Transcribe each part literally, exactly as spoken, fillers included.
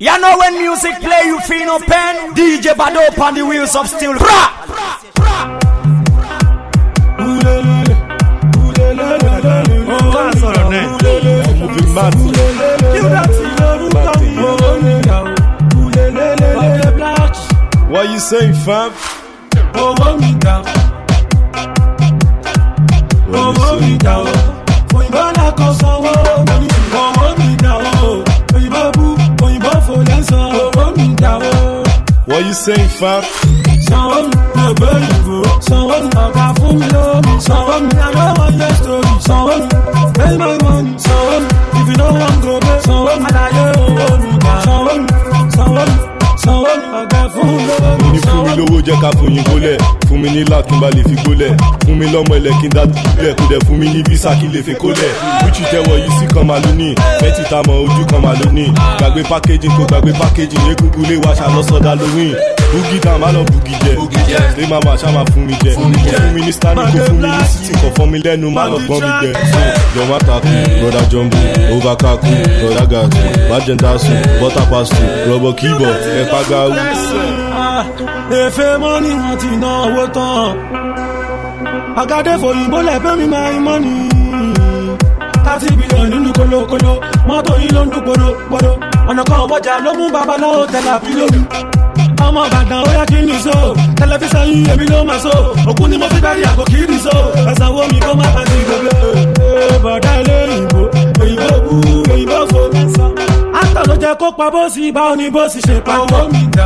You know when music play, you feel no pain. D J Bado on the wheels of steel. Bra! Moving mad. What you saying, fam? Oh, hold me down. Oh, hold me down. For you wanna cause some money. Oh, hold me down. For you babu, for you babu for dancer. Oh, hold me down. What you saying, fam? Someone, no baby, someone, I got for me, love. Someone, I know what your story. Someone, pay my money. Someone, if you don't want to go back. Someone, I lie, oh, hold me down. Someone, someone. Ní fún mi lówó jẹ́ ká fún yín gólẹ̀. Fún mi ní lákùn bá lè fi gólẹ̀. Fún mi lọ́mọ ilẹ̀ kí n dá dúlẹ̀. Kò dẹ̀ fún mi ní físà kí lè fi kólẹ̀. Wíṣì tẹ́wọ̀ yìí sí kan máa lónìí. Mẹ́tì ta mọ̀ ojú kan máa lónìí. Gbàgbé pákéjì kò gbàgbé pákéjì. Egungun lè wá ṣàlọ́sọ̀dá lóyìn. Búgì dá má lọ búgì jẹ. Ṣé máa máa ṣá máa fún mi jẹ. Fún mi ní standing kò fún mi ní sitting kò fọ́ mi lẹ́nu má lọ gbọ́n mi jẹ. Jọ̀wọ́ taku, broda jumbo, overkaku, broda gàtú, bàjẹ́ndàsù, bọ́tà pàstù, rọ̀bọ̀ kíbọ̀, ẹ̀pá gáwù. Efe money wọn ti náwó tán. Àgàdé fòyìnbó lẹ́fẹ́ mi máa ń mọ́ni. thirty billion nínú kólókóló. Mọ́tò yìí ló ń dún podopodò. Ọ̀nà kan ọ̀bọ̀jà ló mú babaláwo tẹ̀lé àbílòmù. Ọmọ Ìbàdàn ó yá kí ni so. Tẹlifíṣàn yìí èmi ló máa so. Òkú ni mo fi bẹ́ẹ̀ rí àgọ́ kì í rí so. Ẹ̀sán wo mi kó má bá ti gbogbo. Bọ̀dá ilé ìbò, òyìnbó bú, òyìnbó fò. Àtọ̀ ló jẹ́ kó pa bó sì bá oní bó sì ṣe pa owó mi dá.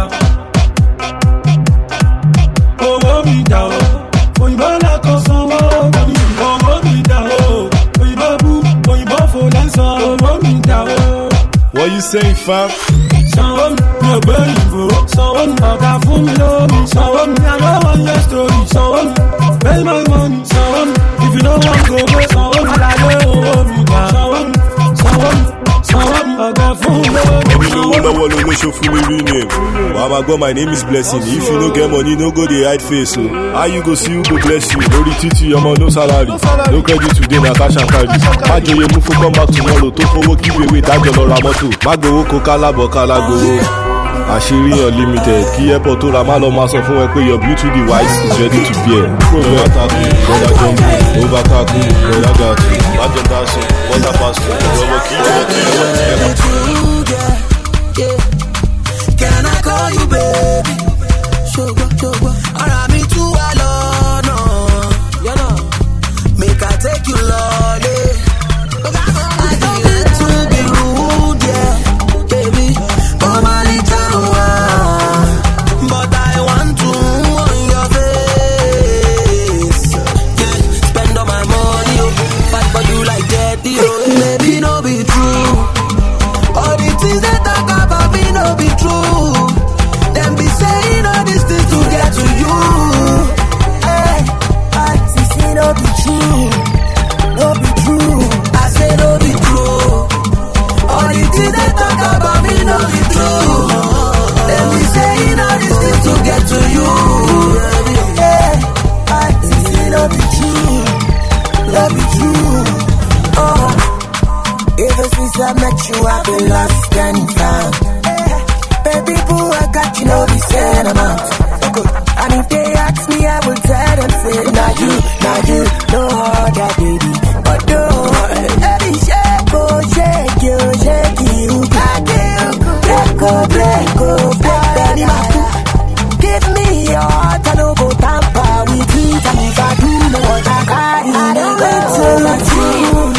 Owó mi dá o, òyìnbó lẹ́kọ̀ọ́ sanwó mi. Owó mi dá o, òyìnbó bú, òyìnbó fò lẹ́sàn. Owó mi dá o. What you saying, fam? Sanwó mi, mi ò gbé ìbò. Sanwó mi, ọ̀gá fún mi lómi. Sanwó mi, I know one your story. Sanwó mi, pay my money. Sanwó mi, if you don't want to go, sanwó mi, láyé owó mi dá. Sanwó mi, sanwó mi, sanwó mi, ọ̀gá fún mi lómi. Èmi lówó lọ́wọ́ ló ló ṣó fún mi rí name. Wàá máa gbọ́ my name is Blessing. If you no get money, no go dey hide face o. How you go see who go bless you? Lórí títí ọmọ no salary. No credit today na cash and carry. Má jòyè mú fún come back tomorrow. Tó fowó kíwèwé dájọ́ lọ ra mọ́tò. Má gbowó kó kálábọ̀ kálágbowó. Àṣírí unlimited. Kí airport tó ra má lọ máa sọ fún ẹ pé your beauty device is ready to bear. Brother taku, brother jumbo, over taku, brother gàtú, bàjẹ́ndàsù, water pastor, rọ̀bọ̀ kí rọ̀bọ̀ kí rọ̀bọ̀ kí. Can I call you baby? Sugar, sugar. Ara mi tú wa lọ́nà. Make I take you lọ́lé. I don't need to be rude, yeah, baby. Come on, little one. But I want to on your face. Yeah, spend all my money, oh. Fight for you like daddy, oh. Maybe no be true. All the things they talk about me no be true. Them be saying all these things to get to you. Hey, I see no be true, no be true. I say no be true. All the things they talk about me no be true. Them be saying all these things to get to you. Hey, I see no be true, no be true. Oh. Ever since I met you, I've been lost and found. Baby boo, I got you know the same amount. And if they ask me, I will tell them, say, now you, now you, no other baby. But no, baby, shake, oh, shake you, shake you. Break, oh, break, oh, baby, give me your heart, I don't go tamper with it. And if I do know what I got, I don't go to my team.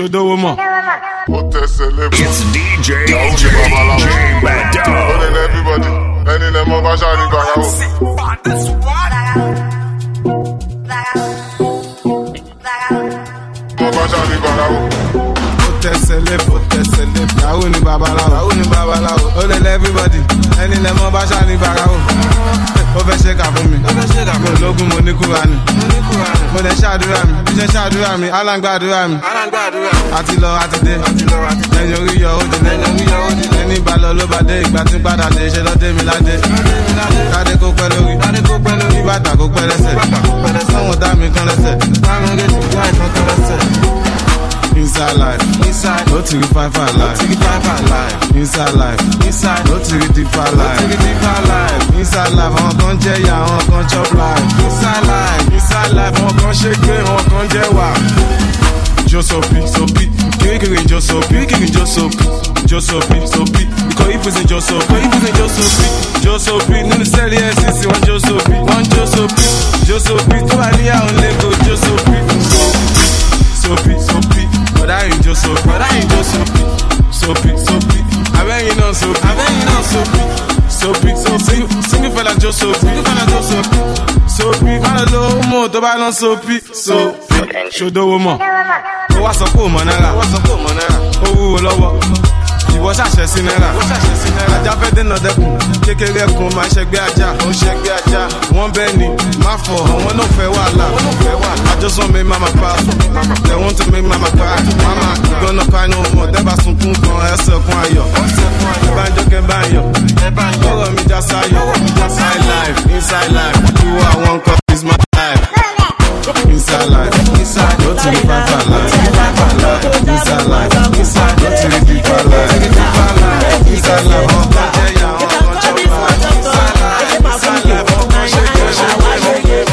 ṣòdòwò mọ̀. It's D J J J Bado. Everybody, any lemon basha ni barawo. Mo basha ni barawo. Tẹsẹlẹ fò tẹsẹlẹ yahoo ni babaláwo yahoo ni babaláwo ó lè lẹ everybody ẹni lẹ mọ báṣà ní barawo ó fẹ́ ṣe kà fún mi mo lógún mo ní kúránì mo lè ṣàdúrà mi bí ṣe ṣàdúrà mi aláǹgbàdúrà mi àti lọ àti dé ẹni orí yọ ó di lẹ ẹni bá lọ ló bá dé ìgbà tí padà dé ṣe lọ́dé mi ládé kádé kó pẹ́ lórí kí bàtà kó pẹ́ lẹ́sẹ̀ sọ́wọ́n dá mi kan lẹ́sẹ̀ báwọn gé ti gbá ìtàn kan lẹ́sẹ̀. Inside life, inside, no to the five five life, no to the five five life. Inside life, inside, no to the deeper life, no to the deeper life. Inside life, on con jẹ ya, on con chop life. Inside life, inside life, on con shake, on con jẹ wa. Josopi, sopi, kiri Josopi, kiri Josopi, Josopi, sopi. Because if it's in Josopi, if it's in Josopi, Josopi, no the sell yes, it's one Josopi, one Josopi, Josopi. To any on Lego, Josopi, sopi, sopi. But I ain't just soapy, but I ain't just soapy, soapy, soapy. I bet you know soapy, I bet you know soapy, soapy, soapy. Sing it for like just soapy, sing it for like just soapy, soapy. Man a low mo, to buy no soapy, soapy. Ṣòdòwò mọ̀, ó wá sọ pé ó mọ̀ náírà, ó wá sọ pé ó mọ̀ náírà. Ó wúwo lọ́wọ́, ìwọ ṣàṣẹ sí náírà, ó ṣàṣẹ sí náírà. Ajá fẹ́ dènà dẹ́kun, kékeré ẹkùn máa ṣẹgbẹ́ ajá, ó ṣẹgbẹ́ ajá. Wọ́n bẹ́ẹ̀ ni, má fọ̀, àwọn náà fẹ́ wàhálà, wọ́n fẹ́ wàhálà. I just want make mama proud, they want to make mama cry. Mama, you gonna cry no more. Deba sunkún kan, ẹsẹ̀ kun ayọ̀. Banjo kẹ́ báyọ̀, ọ̀rọ̀ mi já sáyọ̀. Inside life, inside life, do what I want 'cause it's my life. Inside life, inside, go to the five five life. Inside life, inside, go to the deeper life. Inside life, on kan jẹ ya, on kan chop life. Inside life, inside life, on kan shake it, shake it.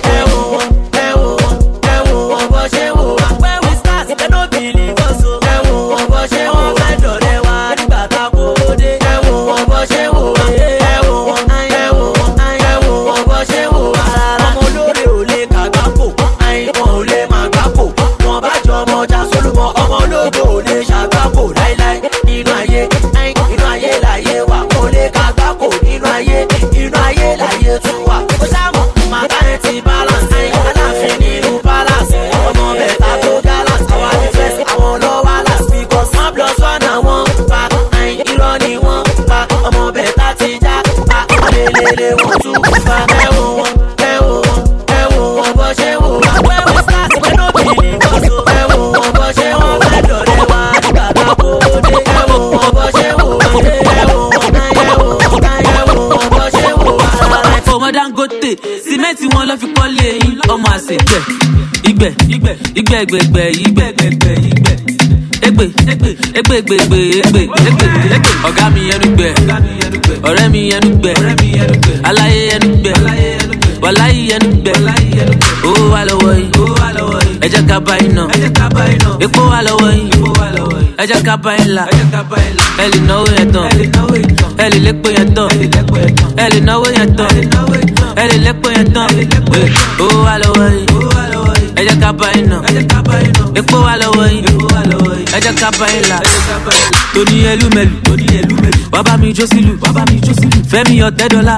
Sìmẹ́ntì wọn lọ fi kọ́lé yín ọmọ àṣejẹ ìgbẹ́ ìgbẹ́ ìgbẹ́ ìgbẹ́ ìgbẹ́ ìgbẹ́ ìgbẹ́ egbe egbe egbe egbe egbe egbe ọ̀gá mi ẹnu gbẹ ọ̀rẹ́ mi ẹnu gbẹ aláyé ẹnu gbẹ wàláyé ẹnu gbẹ owó wà lọ́wọ́ yìí ẹ jẹ́ ká bá iná epo wà lọ́wọ́ yìí ẹ jẹ́ ká bá yín là ẹ lè náwó yẹn tán ẹ lè lépo yẹn tán ẹ lè náwó yẹn tán ẹ lè lépo yẹn tán owó wà lọ́wọ́ yìí ẹ jẹ́ ká bá iná epo wà lọ́wọ́ yìí ẹ jẹ́ ká bá yín là tóní ẹlúmẹlú wà bá mi jó sílù fẹ́mi ọ̀tẹ́ dọ́là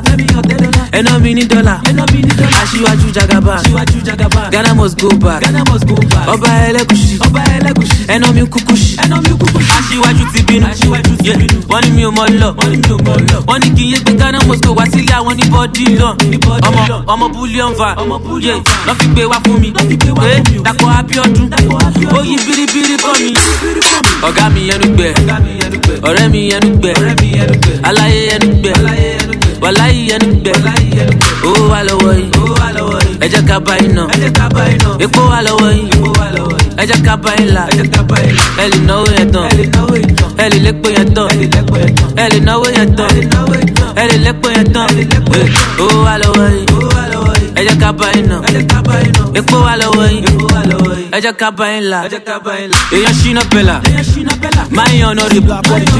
ẹná mi ní dọ́là aṣíwájú jagaba Ghana must go back ọba ẹlẹ́gùṣì ẹná mi kúkúṣì aṣíwájú ti bínú wọ́n ní mi ò mọ̀ lọ wọ́n ní kí n yé gbé Ghana must go wá sílé àwọn ní bọ́dí lọ ọmọ ọmọ búlíọ̀n va lọ́ fi gbé wá fún mi Dàpọ̀ Abíọ́dún ó yí biribiri bọ́ mi ọ̀gá mi ẹnu gbẹ ọ̀rẹ́ mi ẹnu gbẹ aláyé ẹnu gbẹ wàláyé ẹnu gbẹ owó wà lọ́wọ́ yìí ẹ jẹ́ ká bá iná epo wà lọ́wọ́ yìí ẹ jẹ́ ká bá yín là ẹ lè náwó yẹn tán ẹ lè lépo yẹn tán ẹ lè náwó yẹn tán ẹ lè lépo yẹn tán owó wà lọ́wọ́ yìí ẹ jẹ́ ká bá iná epo wà lọ́wọ́ yìí ẹ jẹ́ ká bá yín là èèyàn ṣínà pẹ̀lá máa ń yan ọ̀nà rẹ̀ bù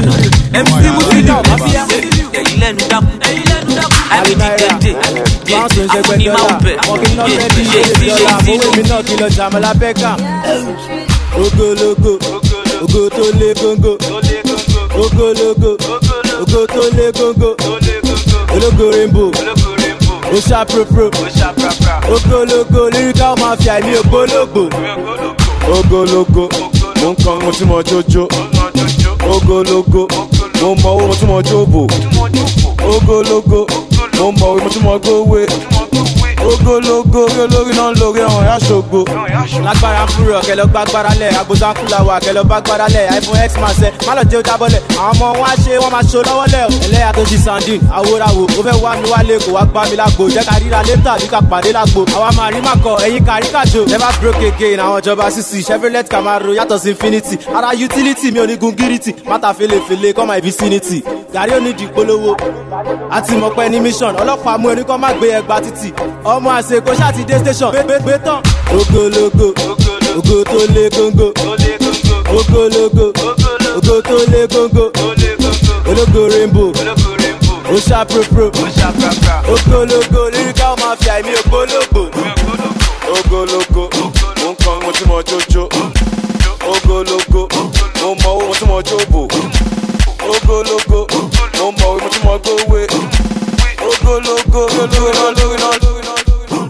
M C Musili èyí lẹ́nu dákú àbí ti tètè àwọn onímọ̀ ọ̀bẹ ṣe ti ṣe ti. ogologo ogo tó lé góńgó ogologo ogo tó lé góńgó ológo rainbow oṣà propro ogologo lyrical mafia ní ògbólógbò ogologo mo ń kan mo tí mo jójó ogologo mo mọ owó mo tí mo jóbò ogologo mo mọ owó mo tí mo gbówé ogologo olórí náà lórí ọ̀hún aṣọ́gbó. lágbára fúrọ̀ kẹlẹ́ gbàgbára lẹ̀ agbóṣán fúláwà kẹlẹ́ gbàgbára lẹ̀ iphone x máa ṣe má lọ jẹ́ ó jábọ́lẹ̀ àwọn ọmọ wọn á ṣe wọ́n máa ṣo lọ́wọ́ lẹ̀ ẹlẹ́yà tó ṣi sandin àwòràwò ó fẹ́ wá mi wálé kó wá gbá mi lágbo jẹ́ ká ríra létà bí ká pàdé lágbo àwa máa rí màkọ ẹ̀yìn kárí kàjò never broke again àwọn ìjọba sísì chevrolet camaro yàtọ̀ sí infinity ara utility mi ò ní gun gírìtì mátà felefele kọ́ my vicinity gàrí ò ní di polówó àti mọ̀pẹ́ ní mission ọlọ́pàá mú ẹni kọ́ má gbé ẹgbà títì ọmọ àṣekò ṣáàtì dé station gbé tán. ogologo ogo tó lé góńgó ogologo ogo tó lé góńgó ológo rainbow oṣà propro ogologo lyrical mafia èmi ògbólógbò ogologo mo ń kan mo tí mo jójó ogologo mo mọ owó mo tí mo jóbò ogologo mo mọ owó mo tí mo gbówé ogologo olórí náà lórí náà lórí náà.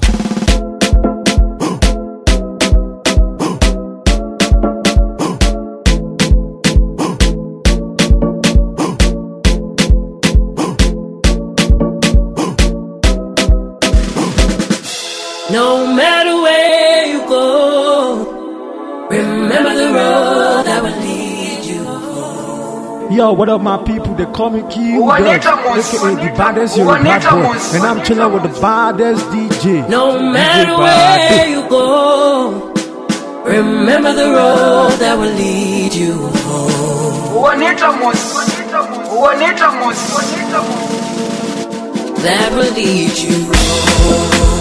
No matter where you go, remember the road that will lead you home. Yo, what up, my people? They call me King Dog, aka the baddest Yoruba boy, and I'm chilling with the baddest D J. No matter where you go, remember the road that will lead you home. That will lead you home.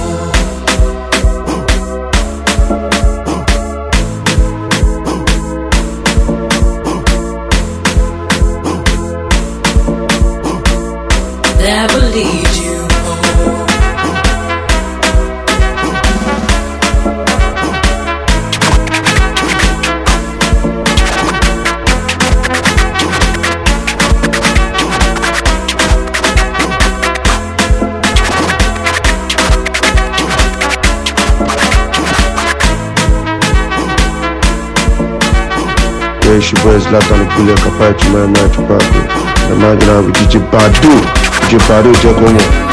That will lead you home. Yeah, she boys locked on the bullet, Kapachi, man, man, Chupaco. Imagine how we D J Badu. D J Badu, check on it.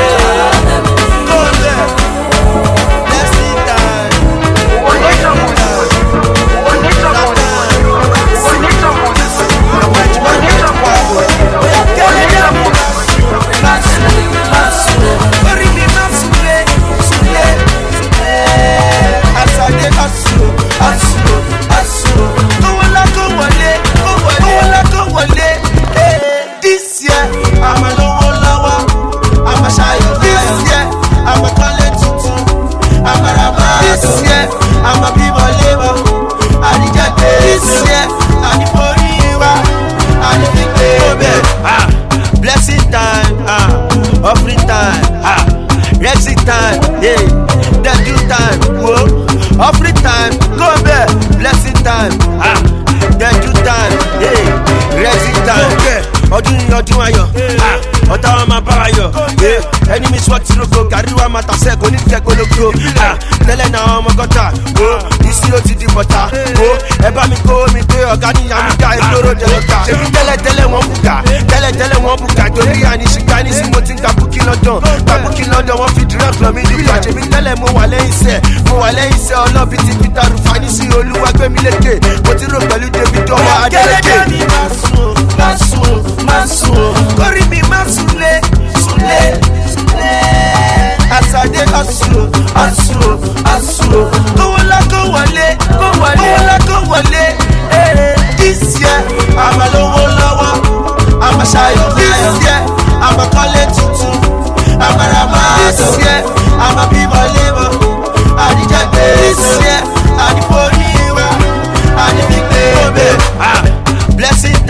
Enemies what you go, Gariwa Matase, go need to go look. Ah, tell her now, Mogota, go, this is the butter, go, Ebami go, me to Organi, and die, Doro Delota. Tell her, tell her one buka, tell her, tell her one buka, don't be an Ishikani, Simotin, Kabuki London, Kabuki London, one fit drunk from me, the catch. Tell her, Moale, say, Moale, say, all of it, Peter Rufani, see, Oluwa, Milete, but you don't believe the Victoria, Adeleke, Masu, Masu, Masu, Korimi Masule, Sule. As I dey hustle, hustle, hustle. Go wala, go wale, go wale, go wala, go wale. Hey, this year I'm a lowo lowo, I'm a shy. This year I'm a college tutu, I'm a rama. This year I'm a people labor. I need a this year I need for you, I need big baby. Ah, blessing.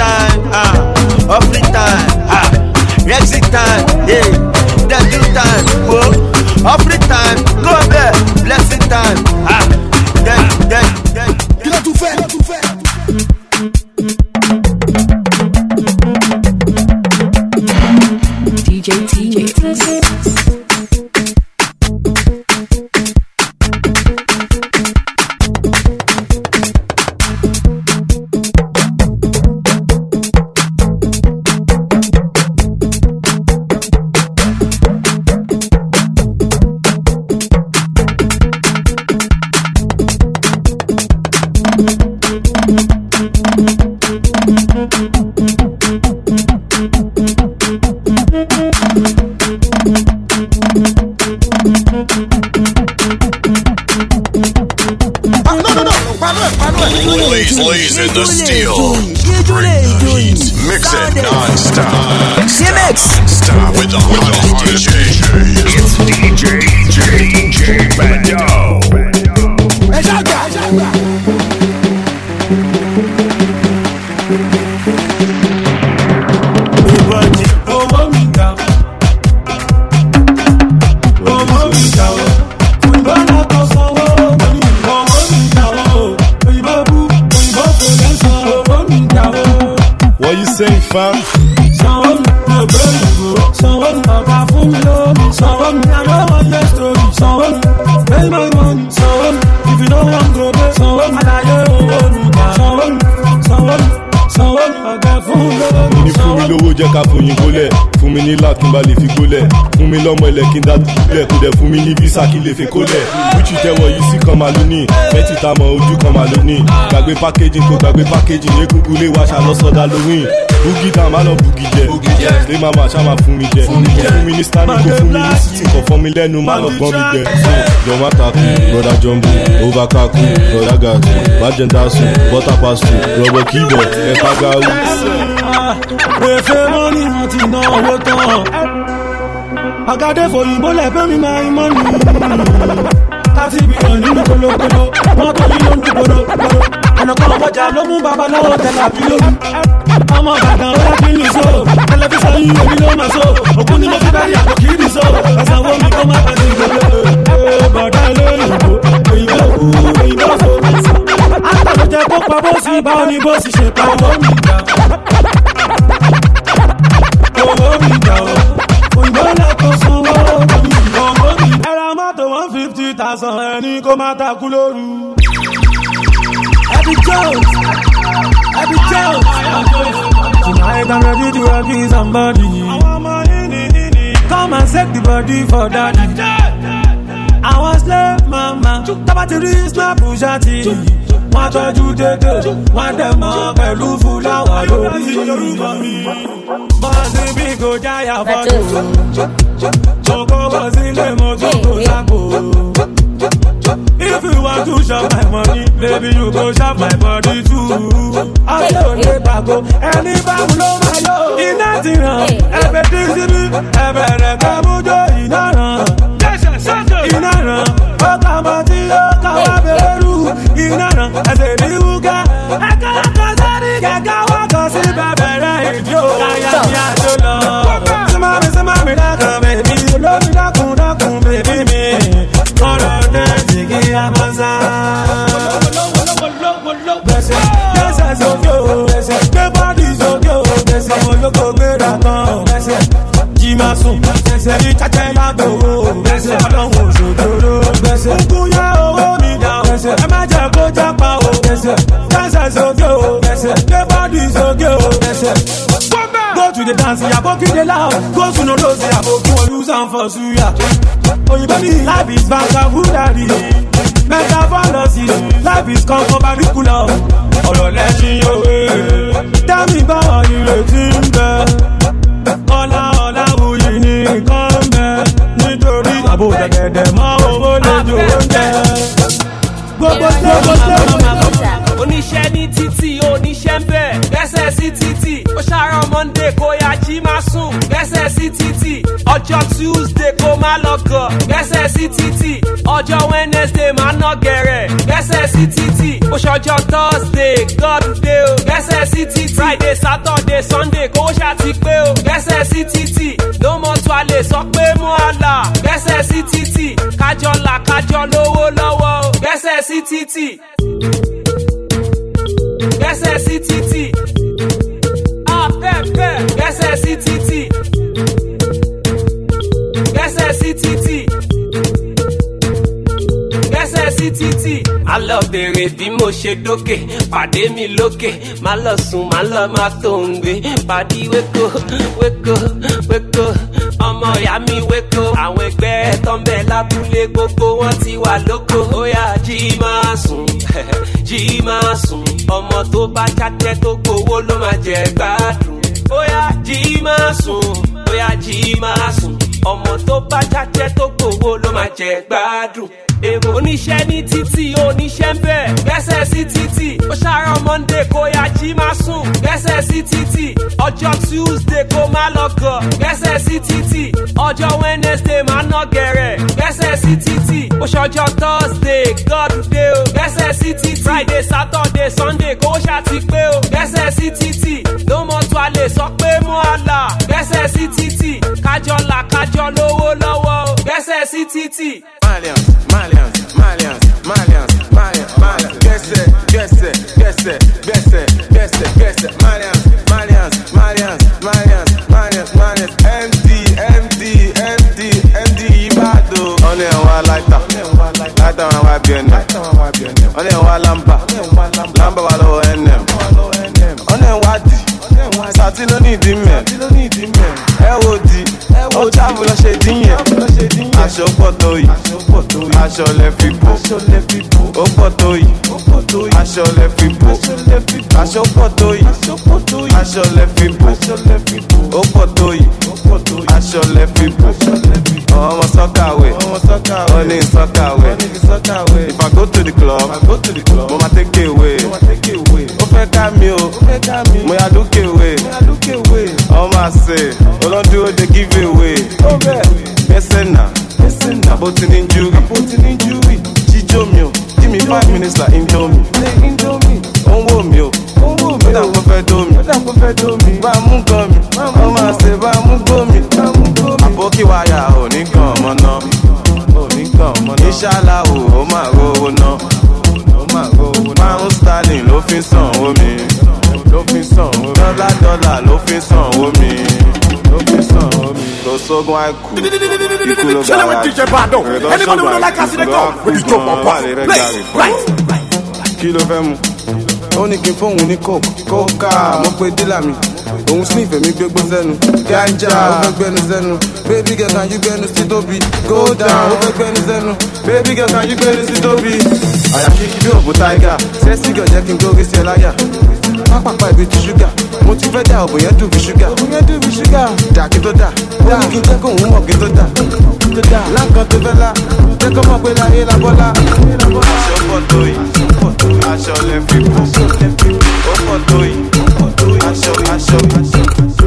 blazing the steel. Mix it non-stop. Non-stop with the hottest D J. It's D J J J Bando. What you saying, fam? Someone my baby bro. Someone my for me love. Someone I know what your story. Someone pay my money. Someone if you don't want to go. Someone I know what you got. Someone, someone, someone I got for me love. Ní fún mi lówó jẹ́ ká fún yín gólẹ̀. Fún mi ní là kí n bá lè fi gólẹ̀. Fún mi lọ́mọ ilẹ̀ kí n dá dúlẹ̀. Kò dẹ̀ fún mi ní visa kí n lè fi kólẹ̀. Wíṣí tẹ́wọ̀ yìí sí kan máa lónìí. Fẹ́tì tá mọ̀ ojú kan máa lónìí. Gbàgbé packaging kò gbàgbé packaging. Egungun lè wá ṣàlọ́sọ̀dá lóhìn. Boogie down, man, no boogie jet. Stay my match, I'm a fún mi jẹ. Kò fún mi ní standing, kò fún mi ní sitting, kò fún mi lẹ́nu, man, no gbọ́n mi jẹ. Jọ̀wọ́ àtàkù, broda jumbo, over kaku, broda gàtù, bàjẹ́ndàsù, butter pastu, rọ̀bọ̀ kíbọ̀, ẹ̀ka gàù. Efe money wọn ti ná owó tán. Àgàdé fòyìnbó lẹ́fẹ́ mi máa ń mọ́ni. Láti bìrọ̀ nínú kolokolo, mọ́tò yìí ló ń dúgbòdò. Ọ̀nà kan ọmọjà ló mú babaláwo tẹ̀lé àbí lórí. Ọmọ Ìbàdàn ó láti ní so, tẹlifíṣàn yìí èmi ló máa so. Òkú ni mo fi bẹ́ẹ̀ yàgò kì í di so. Ẹ̀sán wo mi kó má bàa ti gbòòrò. Bọ̀dá olóyìnbó, òyìnbó kú, òyìnbó so. Àtàlọ́ jẹ́ kó pa bó sì bá ní bó sì ṣe pa owó mi gbà. Owó mi gbà o, òyìnbó lẹ́kọ̀ọ́ sanwó mi. Owó mi ẹ̀rọ mọ́tò one fifty thousand ẹni kó má takú lóru. Happy Jones, Happy Jones. Tonight I'm ready to abuse somebody. Come and set the body for daddy. I was slave mama. Tabati reach my pushati. Wọ́n tọ́jú dédé, wọ́n dẹ̀ mọ́ pẹ̀lú fúláwà lórí. Bọ́sì bí kò jáyà fọ́tò. Joko bọ́sì lè mọ joko sáko. If you want to shop my money, baby you go shop my body too. Ọ̀sẹ̀ òde pàgọ́, ẹni báwo ló máa yọ? Iná ti ràn, ẹ̀fẹ̀ tí síbí, ẹ̀fẹ̀ rẹ̀ kẹ́ mújó iná ràn. Iná ràn, ó kà mọ́ tí ó kà wá bẹ̀rù. Iná ràn, ẹsẹ̀ ní wúkà. Ẹ̀ka ẹ̀ka sẹ́ni kẹ̀kẹ́ wá kàn sí bẹ̀bẹ̀rẹ̀ ìdí ò káyà ní àjò lọ. Símámi símámi dákun bèbí, olómi dákun dákun bèbí mi. Ọ̀rọ̀ náà ti kí a máa sá. Gbèsè gbèsè sókè o, gbèsè gbé bọ́dì sókè o, gbèsè olóko gbéra tán. Gbèsè jí máa sùn, gbèsè ní cháchẹ́ lágbòó. Gbèsè ọlọ́run òṣòjòrò. Gbèsè ogun yá owó mi dá o. Gbèsè ẹ má jẹ́ kó jápa o. Gbèsè gbèsè sókè o, gbèsè gbé bọ́dì sókè o. Gbèsè go to the dance, yabo kill the loud. Go to no lose, yabo kill one use and for suya. Oh, you baby, life is vagabond daddy. Metaphology, life is come from particular. Ọ̀rọ̀ lẹ́sìn òwe. Tell me báwo ìrètí ń bẹ. Ọlá ọlá wuyì ní nǹkan bẹ. Nítorí àbò dẹ̀dẹ̀dẹ̀ mọ́ owó lójú oúnjẹ. Gbogbo gbogbo gbogbo. Oníṣẹ́ ní títì, oníṣẹ́ ń bẹ̀. Gbẹ́sẹ̀ sí títì, ó ṣàárọ̀ Monday kó yá jí máa sùn. Gbẹ́sẹ̀ sí títì, ọjọ́ Tuesday kó má lọ gọ̀. Gbẹ́sẹ̀ sí títì, ọjọ́ Wednesday máa ná gẹ̀rẹ̀. Gbẹ́sẹ̀ sí títì, ó ṣọjọ́ Thursday, God day o. Gbẹ́sẹ̀ sí títì, Friday, Saturday, Sunday kó ṣá ti pé o. Gbẹ́sẹ̀ sí títì, ló mọ̀ tó a lè sọ pé mú àlà. Gbẹ́sẹ̀ sí títì, kájọ là kájọ lówó lọ́wọ́ o. Gbẹ́sẹ̀ sí títì. Gbẹ́sẹ̀ sí títì. Apẹ̀pẹ̀. Gbẹ́sẹ̀ sí títì. Gbẹ́sẹ̀ sí títì. Gbẹ́sẹ̀ sí títì. Má lọ bèrè bí mo ṣe dókè, pàdé mi lókè. Má lọ sùn, má lọ má tó ń gbé. Pàdí wéko, wéko, wéko. Ọmọ ìyá mi wéko. Àwọn ẹgbẹ́ tó ń bẹ lábúlé gbogbo wọn ti wà lóko. Ó yá jí máa sùn, jí máa sùn. Ọmọ tó bá jájẹ́ tó gbowó ló máa jẹ gbádùn. Ó yá jí máa sùn, ó yá jí máa sùn. ọmọ tó bá jájẹ́ tó gbowó ló máa jẹ gbádùn. Èmo oníṣẹ́ ní títì oníṣẹ́ ń bẹ̀ gẹ́sẹ̀ sí títì ó ṣàárọ̀ Monday kó yá jí máa sùn gẹ́sẹ̀ sí títì ọjọ́ Tuesday kó má lọ gọ̀ gẹ́sẹ̀ sí títì ọjọ́ Wednesday máa ná gẹ̀rẹ̀ gẹ́sẹ̀ sí títì ó ṣọjọ́ Thursday God day o gẹ́sẹ̀ sí títì Friday Saturday Sunday kó ṣàti pé o gẹ́sẹ̀ sí títì ló mọ̀ tó a lè sọ pé mọ́ àlà gẹ́sẹ̀ sí títì kájọ là kájọ lówó lọ́wọ́ o gẹ́sẹ̀ sí títì. Malians, Malians, Malians, Malians, Malians, Malians, gẹ́sẹ̀, gẹ́sẹ̀, gẹ́sẹ̀, gẹ́sẹ̀, gẹ́sẹ̀, gẹ́sẹ̀, Malians, Malians, Malians, Malians, Malians, Malians, M D, M D, M D, M D Ìbàdàn. Ọ̀nà ẹ̀wà láìta, láìta wọn wá bí ẹnẹ̀. Ọ̀nà ẹ̀wà lámbà, lámbà wà lọ́wọ́ ẹnẹ̀. Ọ̀nà ẹ̀wà dì, sàtí ló ní ìdí mẹ́. Ẹ wo di, ó jábọ̀ lọ ṣe dín yẹn. Aṣọ pọ̀ tó yìí, aṣọ lẹ fi bò. Ó pọ̀ tó yìí, aṣọ lẹ fi bò. Aṣọ pọ̀ tó yìí, aṣọ lẹ fi bò. Ó pọ̀ tó yìí, aṣọ lẹ fi bò. Ọmọ sọ́kàwé, ó ní sọ́kàwé. If I go to the club, mo ma take away. Ó fẹ́ ká mi o, mo yà lókè wé. Ọmọ àṣẹ, olódúró dey give away. Gbẹ́sẹ̀ náà. About an injury, jíjó mi o, give me five minutes like Indomie. Ó ń wò mí o, ó dà kó fẹ́ dó mi. Bá a mú gan mi, ó máa ṣe bá a mú gbó mi. Àbókí wáyà ò ní gan ọmọ náà. Inshallah o, ó máa rówó náà. Pound sterling ló fi sàn owó mi. Dọ́là dọ́là ló fi sàn owó mi. Kò sógun àìkú. Chilling with D J Bado. Anybody who don't like us in the club, with the dope on pop. Play, right. Kí ló fẹ́ mu? Ó ní kí n fóun ní coke, coca, mo pe dílà mi. Òun sniff èmi gbégbó sẹ́nu. Ganja, ó fẹ́ gbẹ́nu sẹ́nu. Baby girl, can you gbẹ́nu sí tóbi? Go down, ó fẹ́ gbẹ́nu sẹ́nu. Baby girl, can you gbẹ́nu sí tóbi? Àyà kí kí bí òbú tiger. Sẹ́sì gàn jẹ́ kí n gbórí sí ẹ láyà. Pápápá ibi ti ṣúgà. Mo ti fẹ́ dá òbò yẹn dùn bí ṣúgà. Òbò yẹn dùn bí ṣúgà. Dà kí tó dà. Ó ní kí n jẹ́ kó òun mọ̀ kí tó dà. Láǹkan tó fẹ́ lá. Jẹ́ kó mọ̀ pé láyé la bọ́lá. Aṣọ pọ̀ tó yìí. Aṣọ lẹ fi bò. Ó pọ̀ tó yìí. Aṣọ aṣọ aṣọ.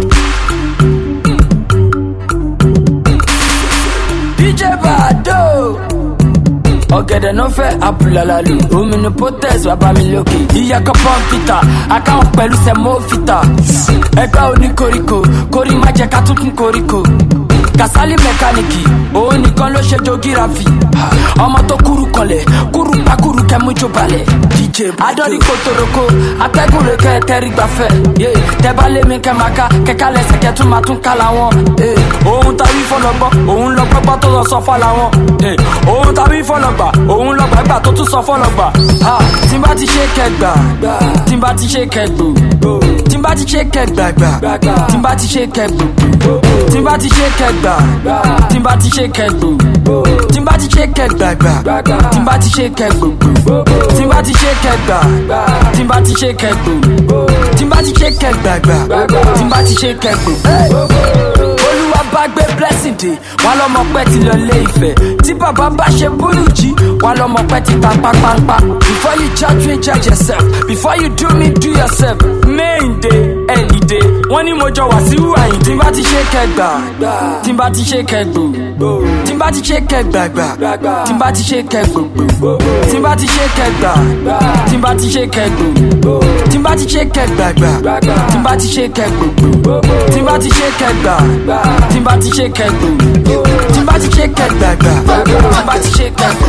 D J Bado. Ọ̀gẹ̀dẹ̀ náà fẹ́ abúlalalu omi ní protest bàbá mi lókè ìyàkọ̀ pọ́ńpítà akáwọn pẹ̀lú sẹ́mọ́fìtà ẹgbẹ́ oníkoríko kórì má jẹ́ ká tún kún koríko Kasali mẹkáníìkì òun nìkan ló ṣe jogirafi ọmọ tó kúrú kanlẹ̀ kúrú pakúrú kẹmújó balẹ̀ D J adọ́rí kòtòròkó atẹ́gùn rẹ̀ kẹ́tẹ́rì gbafẹ́ tẹ́bá lémi kẹ́maka kẹ́kẹ́ lẹ́sẹ̀ kẹ́tún máa tún kálá wọn òun tàbí fọlọ́gbọ́ òun lọ gbọ́gbọ́ tó lọ sọ fọ́lá wọn òun tàbí fọlọ́gbà òun lọ gbàgbà tó tún sọ fọ́lọ́gbà tí n bá ti ṣe kẹgbà tí n bá ti ṣe kẹgbò tí n bá ti ṣe kẹgbàgbà tí n bá ti ṣe kẹgbò tí n bá ti ṣe kẹgbà tí n bá ti ṣe kẹgbò tí n bá ti ṣe kẹgbàgbà tí n bá ti ṣe kẹgbò tí n bá ti ṣe kẹgbà tí n bá ti ṣe kẹgbò tí n bá ti ṣe kẹgbàgbà tí n bá ti ṣe kẹgbò. Olúwa bá gbé blessing dé wà lọ́mọ pẹ́ ti lọ lé Ifẹ̀ tí bàbá bá ṣe búrújì wà lọ́mọ pẹ́ ti ta pápánpá. Before you judge me judge yourself before you do me do yourself. Main day any day wọ́n ní mo jọ wá sí wàyí tí n bá ti ṣe kẹgbà tí n bá ti ṣe kẹgbò tí n bá ti ṣe kẹgbàgbà tí n bá ti ṣe kẹgbò tí n bá ti ṣe kẹgbà tí n bá ti ṣe kẹgbò tí n bá ti ṣe kẹgbàgbà tí n bá ti ṣe kẹgbò tí n bá ti ṣe kẹgbà tí n bá ti ṣe kẹgbò tí n bá ti ṣe kẹgbàgbà tí n bá ti ṣe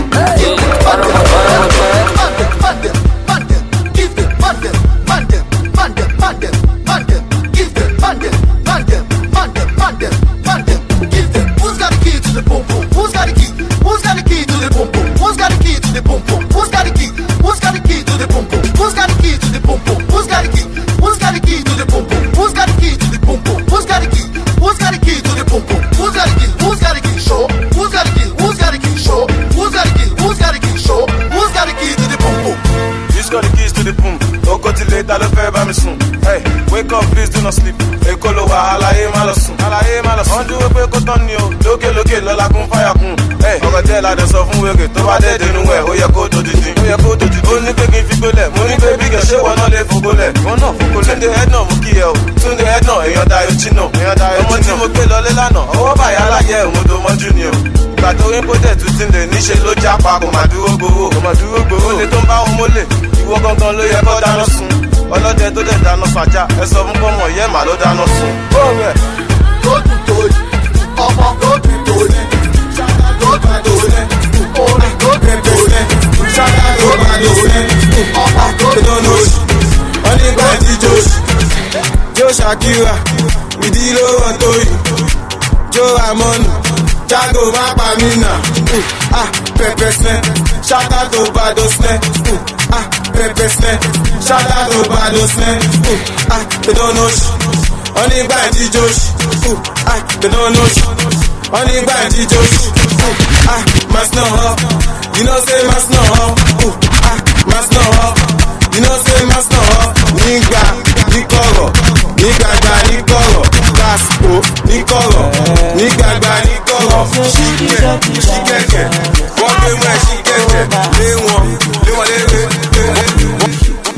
Who's got the key to the boom boom? Who's got the key? Who's got the key to the boom boom? Who's got the key to the boom boom? Who's got the key? Who's got the key to the boom boom? Who's got the key to the boom boom? Who's got the key? Who's got the key to the boom boom? Who's got the key to the boom boom? Who's got the key? Who's got the key to the boom boom? Who's got the key? Who's got the key? Show. Who's got the key? Who's got the key? Show. Who's got the key? Who's got the key? Show. Who's got the key to the boom boom? Who's got the keys to the boom? Don't go till later, don't pay by me soon. Hey, wake up, please do not sleep. Hey, Kolo wa alaye malasun, alaye malasun. wọ́n dúró pé kó tán ni o lókè lókè lọ́la kún fáyà kún ọkọ̀ tẹ́ ládẹ sọ fún wèrè tó bá dé dénú ẹ̀ ó yẹ kó dòdìdì ó yẹ kó dòdìdì ó ní pé kí n fi gbólẹ̀ mo ní pé bí kẹ̀ ṣé wọn náà lè fògbólẹ̀ wọn náà fògbólẹ̀ túnde head náà mú kí ẹ o túnde head náà èèyàn dayo chino ọmọ tí mo gbé lọlé lánàá ọwọ́ bàyá aláyẹ òmòdó mọ́jú ni o ìgbà tó rí bódẹ̀ tún ti lè níṣe ló jápa kò má dúró gbowó kò má dúró gbowó olè tó ń bá wọn mólè ìwọ gangan ló yẹ kó dáná sun ọlọ́dẹ tó dẹ̀ dáná sun ajá ẹ sọ fún pọ́nmọ̀ yẹ́ màá ló dáná sun. Go to Toy, ọmọ go to Toy, ṣáná go to Toy, orin go to Toy, ṣáná go to Toy, ọmọ go to Toy. Wọ́n ní gbà tí Josh, Josh Akira, ìdílé wọn tó yìí, Joe Amonu, Jago má pa mí nà, ah pẹpẹ snẹ, ṣáná tó bàdó snẹ, ah pẹpẹ snẹ, ṣáná tó bàdó snẹ, ah they don't know shit. Only by the Josh, ah, they don't know shit. Only by the Josh, ah, must know her. You know say must know her, ah, must know her. You know say must know her. Nigga, Nikoro, nigga, Nikoro, Casco, Nikoro, nigga, Nikoro. She get, she get it. Walk in where she get it. They want, they want, they want.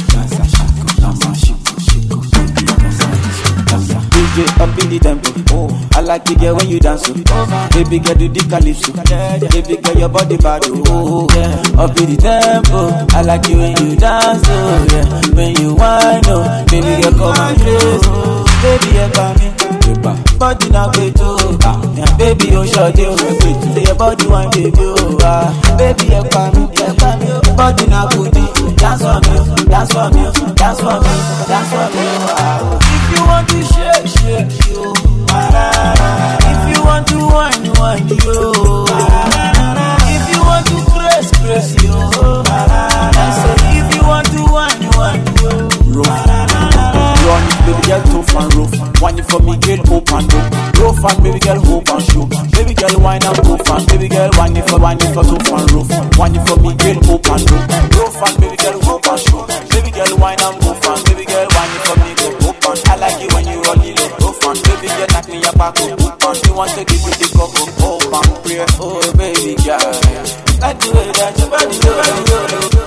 D J up in the tempo. Oh, I like it girl when you dance. Oh, baby girl do the calypso. Baby girl your body bad. Oh, yeah. Up in the tempo. I like it when you dance. Oh, yeah. When you whine. Oh, baby girl come and crazy. Oh, baby yeah, come me. Body now go to. Ah, yeah. Baby oh short you. Say your body wine baby oh. Ah, baby yeah, come me. Yeah, come me. Body now go to. Dance for me. Dance for me. Dance for me. Dance for me. Ah. If you want to shake, shake you. If you want to whine, whine you. If you want to press, press you. I say if you want to whine, whine you. Run, baby girl, tough and rough. Whine for me, girl, open up. Rough and baby girl, open show. Baby girl, whine and tough and baby girl, whine for whine for tough and rough. Whine for me, girl, open up. Rough and baby girl, open show. Baby girl, whine and tough and baby girl, whine for me, girl, open. I like it when you roll it up. Rough and baby girl, knock me your back up. Open, you want to give me the cup up. Open, pray, oh baby girl. Like the way that your body go.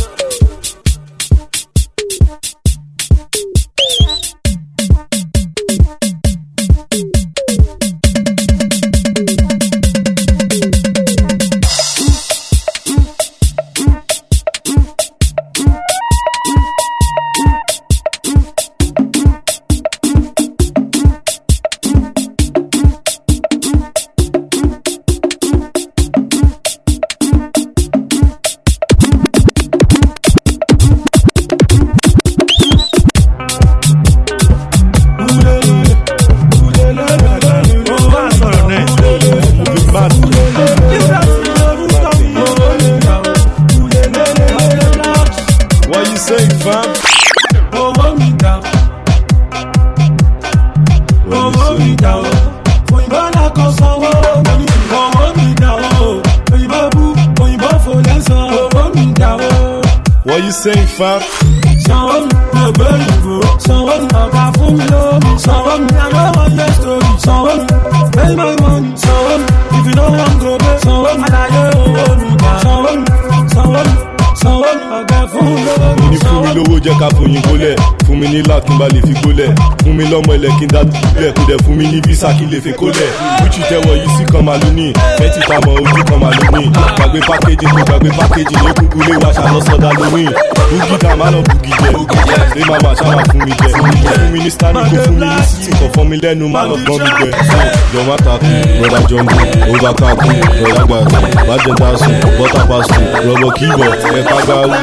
What you saying, fam? Someone, my baby, someone, I got for me, love. Someone, I know what your story. Someone, pay my money. Someone, if you don't want to go, someone, I know you. Someone, someone, someone, I got for me, love. Ní fún mi lówó jẹ́ ká fún yín gólẹ̀. Fún mi ní là kí n bá lè fi gólẹ̀. Fún mi lọ́mọ ilẹ̀ kí n dá dúlẹ̀. Kò dẹ̀ fún mi ní visa kí n lè fi kólẹ̀. Gucci tẹ́wọ̀ yìí sí kan màlúù ní. Fẹ́tì tamọ̀ ojú kan màlúù ní. Gbàgbé pákéjì kò gbàgbé pákéjì ní kúkú lè wá ṣàlọ́ sọ́dá lórí. Búgì tá má lọ búgì jẹ. Ṣé máa máa ṣá máa fún mi jẹ? Fún mi ní standing kò fún mi ní sítì kò fún mi lẹ́nu má lọ gbọ́n mi jẹ. Jọ̀wọ́ takú, rọ̀dà jọ̀ǹgù, ògbà kakú, rọ̀dà gbàgbé, bàjẹ́ dásù, bọ́tà pásù, rọ̀bọ̀ kíbọ̀, ẹ̀ka gbáwú.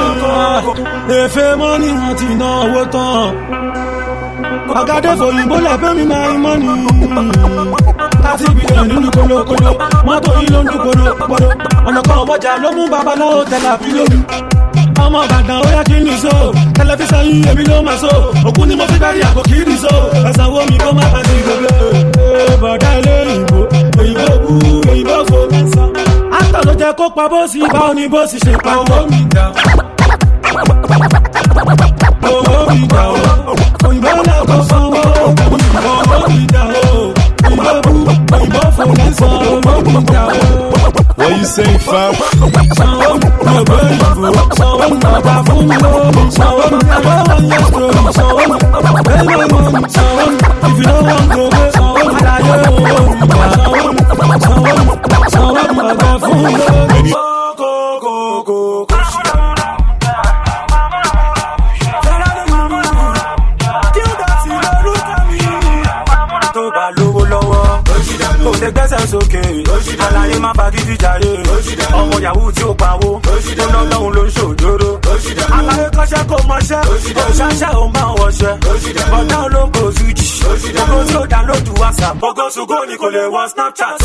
Efe money wọn ti ná owó tán. Ọ̀gádé fòyìnbó lẹ́fẹ́ mi máa ń mọ́ni. Láti bílíọ̀nù nínú kólókóló, mọ́tò yìí ló ń dún kólókóló. Ọ̀nà kan ọ̀bọ̀jà ló mú babaláwo tẹ̀lé àbílòmù. Ọmọ Ìbàdàn ó yá kí ni so, tẹlifíṣàn yìí èmi ló máa so. Òkú ni mo fi gbárí àgò kì í ni so. Ẹ̀sán wo mi kó má bá ti gbogbo. Bọ̀dá ilé òyìnbó, òyìnbó kú, òyìnbó fò mí sàn. Àtọ̀ ló jẹ́ kó pa bó sì bá òní bó sì ṣe pa owó mi dà. Owó mi dà o, òyìnbó lẹ́kọ̀ọ́ sanwó. Owó mi dà o, òyìnbó kú. saying, fam? Sanwó mi ò gbé ìbò, sanwó mi ọ̀gá fún mi lómi, sanwó mi ẹgbẹ́ wọn yẹ sọ̀rọ̀, sanwó mi ẹgbẹ́ wọn mi, sanwó mi ìfìlẹ̀ wọn gbòògbé, sanwó mi láyé owó mi, sanwó mi sanwó mi sanwó mi ọ̀gá fún mi lómi. Kò lè gbẹ́sẹ̀ sókè, àlàyé má bá gidi jàre, ọmọ yahoo tí ó pawó, tó lọ́lọ́run ló ń ṣòjóró. Àlàyé kọ́ṣẹ́ kò mọṣẹ́, òṣàṣẹ́ ò máa wọṣẹ́, bọ̀dá ológo Zuji, gbogbo tí ó dánlódù WhatsApp, gbogbo ṣùgbọ́n ni kò lè wọ Snapchat.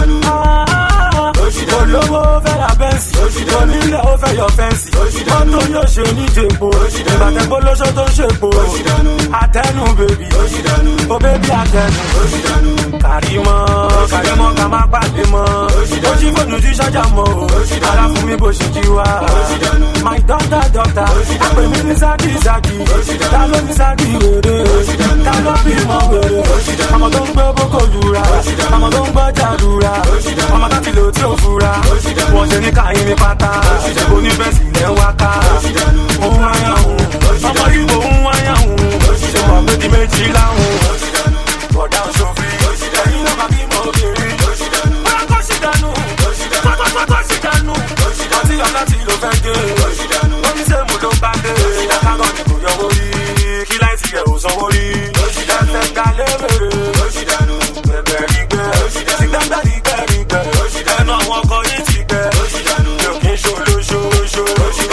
Olówó fẹ́ ra bẹ́ǹsì, onílẹ̀ ó fẹ́ yọ fẹ́ǹsì, mọ́tò yóò ṣe oníjèpo, ìgbàtẹ́gbó lóṣó tó ń ṣèpo, àtẹnu bèbí, ó bébí àtẹnu, Kàrímọ́, Kàrímọ́ ká má pàdé mọ́, ó ṣí fòdù sí ṣájà mọ́, ara fún mi bó ṣe jí wá. My daughter daughter, àpè mi ní sáàkì sáàkì, ta ló ní sáàkì wèrè, ta ló bí mọ́ wèrè, ọmọ tó ń gbé bókò lura, ọmọ tó ń gbọ́ jàdúrà, ọmọ tó ti lò tí ó fura, wọ́n ṣe ní káyín ní pátá, onífẹ̀sì lẹ́ wáká, òun wáyà òun, ọmọ ìbò òun wáyà òun, ṣe wọ́n méjì méjì láhùn, bọ̀dá òṣòfin, ẹ̀yin náà máa bí mọ́ obìnrin, wọ́n kọ́ sí dànù, kọ́kọ́kọ́ sí dànù, ọtí ọ̀la tí ló fẹ́ gé, oníṣèmù ló bá dé, kágọ́ ni kò yọ wórí, kí láìsí ẹ̀ ò sanwó rí, ẹ̀fẹ̀ dalẹ̀ wèrè, bẹ̀bẹ̀ rí gbẹ́, ti gbẹ́gbẹ́ rí gbẹ́ rí gbẹ́, ẹnu àwọn ọkọ̀ yìí ti gbẹ́, yóò kí n ṣolóṣoṣo.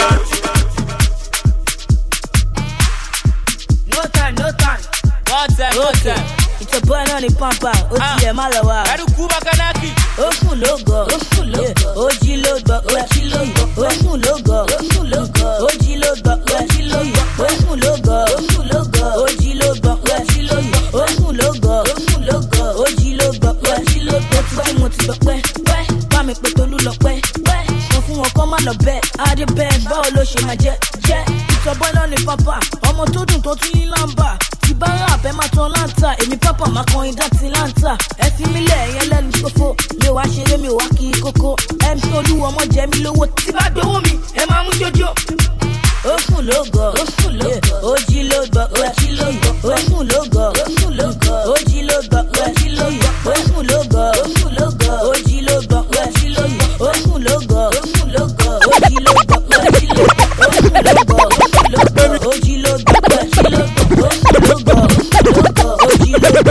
No time, no time. One time, one time. It's a boy on the pampa, O T M Malawa. Kuba Kanaki. Osun logo, Osun logo, Oji logo, Oji logo, Osun logo, Osun logo, Oji logo, Oji logo, Osun logo, Osun logo, Oji logo, Oji logo, Osun logo, Osun logo, Oji logo, Oji logo. Tí mo ti lọ pẹ́, pẹ́, bá mi pè Tolú lọ pẹ́, pẹ́. Sọ fún wọn kọ́ má lọ bẹ́ẹ̀, adé bẹ́ẹ̀ báwo ló ṣe máa jẹ́, jẹ́. Ìtọ́bọ́ náà ní pápá, ọmọ tó dùn tó tún ní lámbà. Ti bá rà bẹ́ẹ̀ máa tán láǹtà, èmi pápá máa kan idá ti láǹtà. Ẹ fi mí lẹ̀ ẹ̀yẹn lẹ́nu ṣòfò, mi ò wá ṣeré mi ò wá kí kókó. M C Olúwo ọmọ jẹ mí lówó, tí bá gbowó mi, ẹ máa mú jójó. Osun logo, Osun logo, Oji logo, Oji logo, Osun logo, Osun logo, Oji logo, Oji logo, Osun logo, Osun logo, Oji logo, Oji logo, Osun logo, Osun logo, Oji logo, Oji logo, Osun logo, Oji logo, Oji logo, Osun logo, Oji logo,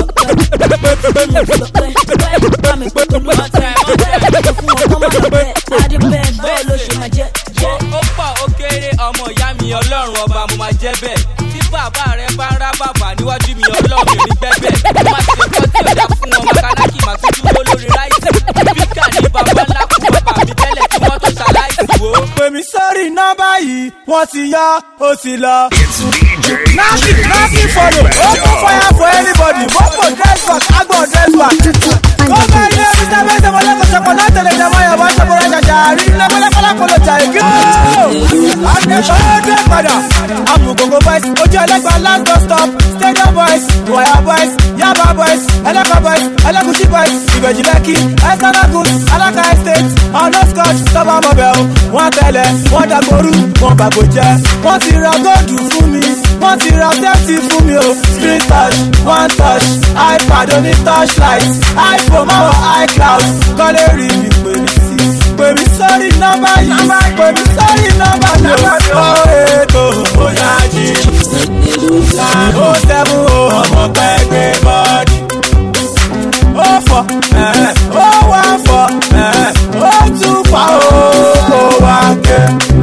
Mami pẹ̀tọ́ ló máa tẹ̀ ọ́ tẹ̀ fún ọkọ máa lọ bẹ́ẹ̀, adé bẹ́ẹ̀ bẹ́ẹ̀ ló ṣe máa jẹ́. Ó pọ̀ ó kéré ọmọ ìyá mi ọlọ́run ọba mo máa jẹ́ bẹ́ẹ̀. Tí bàbá rẹ bá ń rá bàbá níwájú mi ọlọ́run mi ò ní gbẹ́bẹ̀. Mo máa ṣe nǹkan tí ò dá fún wọn mọ̀kánákì máa tún dúró lórí ráìtì. Bíkà ní bàbá ńlá kú bàbá mi tẹ́lẹ̀ tí wọ́n tó ṣaláìsì wò. Pèmí sórí nọ́mbà yìí, wọ́n ti yá, ó ti lọ. Nothing, nothing follow. Open fire for anybody. Mopo dress back, Agbo dress back. Go by the Mister Bese mo leko soko na tele jamo ya ba soko ra jaja. Ri na bele kola kolo chai. Go. Ande ode pada. Amu gogo boys, ojo elegba last bus stop. Stadium boys, Wire boys, Yaba boys, Eleko boys, Elegushi boys. Ibeji Lekki, Esanagun, Alaka Estate, Ono Scotch, Toba Mobile. Wọ́n tẹ̀lé, wọ́n dàgbòrú, wọ́n bàgbò jẹ́. Wọ́n ti ra góòdù fún mi, wọ́n ti ra tẹ́tì fún mi o. Screen touch, one touch, iPad oní touchlight, iPhone máa wọ iCloud. Kọ́lé rí mi pè mí sí, pè mí sórí nọ́mbà yìí, pè mí sórí nọ́mbà mi o. Ó ètò bóyá jí, ó sẹ́mu o, ọmọ pẹ́ẹ́gbẹ́ bọ́ọ̀dì. Ó fọ, ó wá fọ, ó tún fà ó, ó wá ké.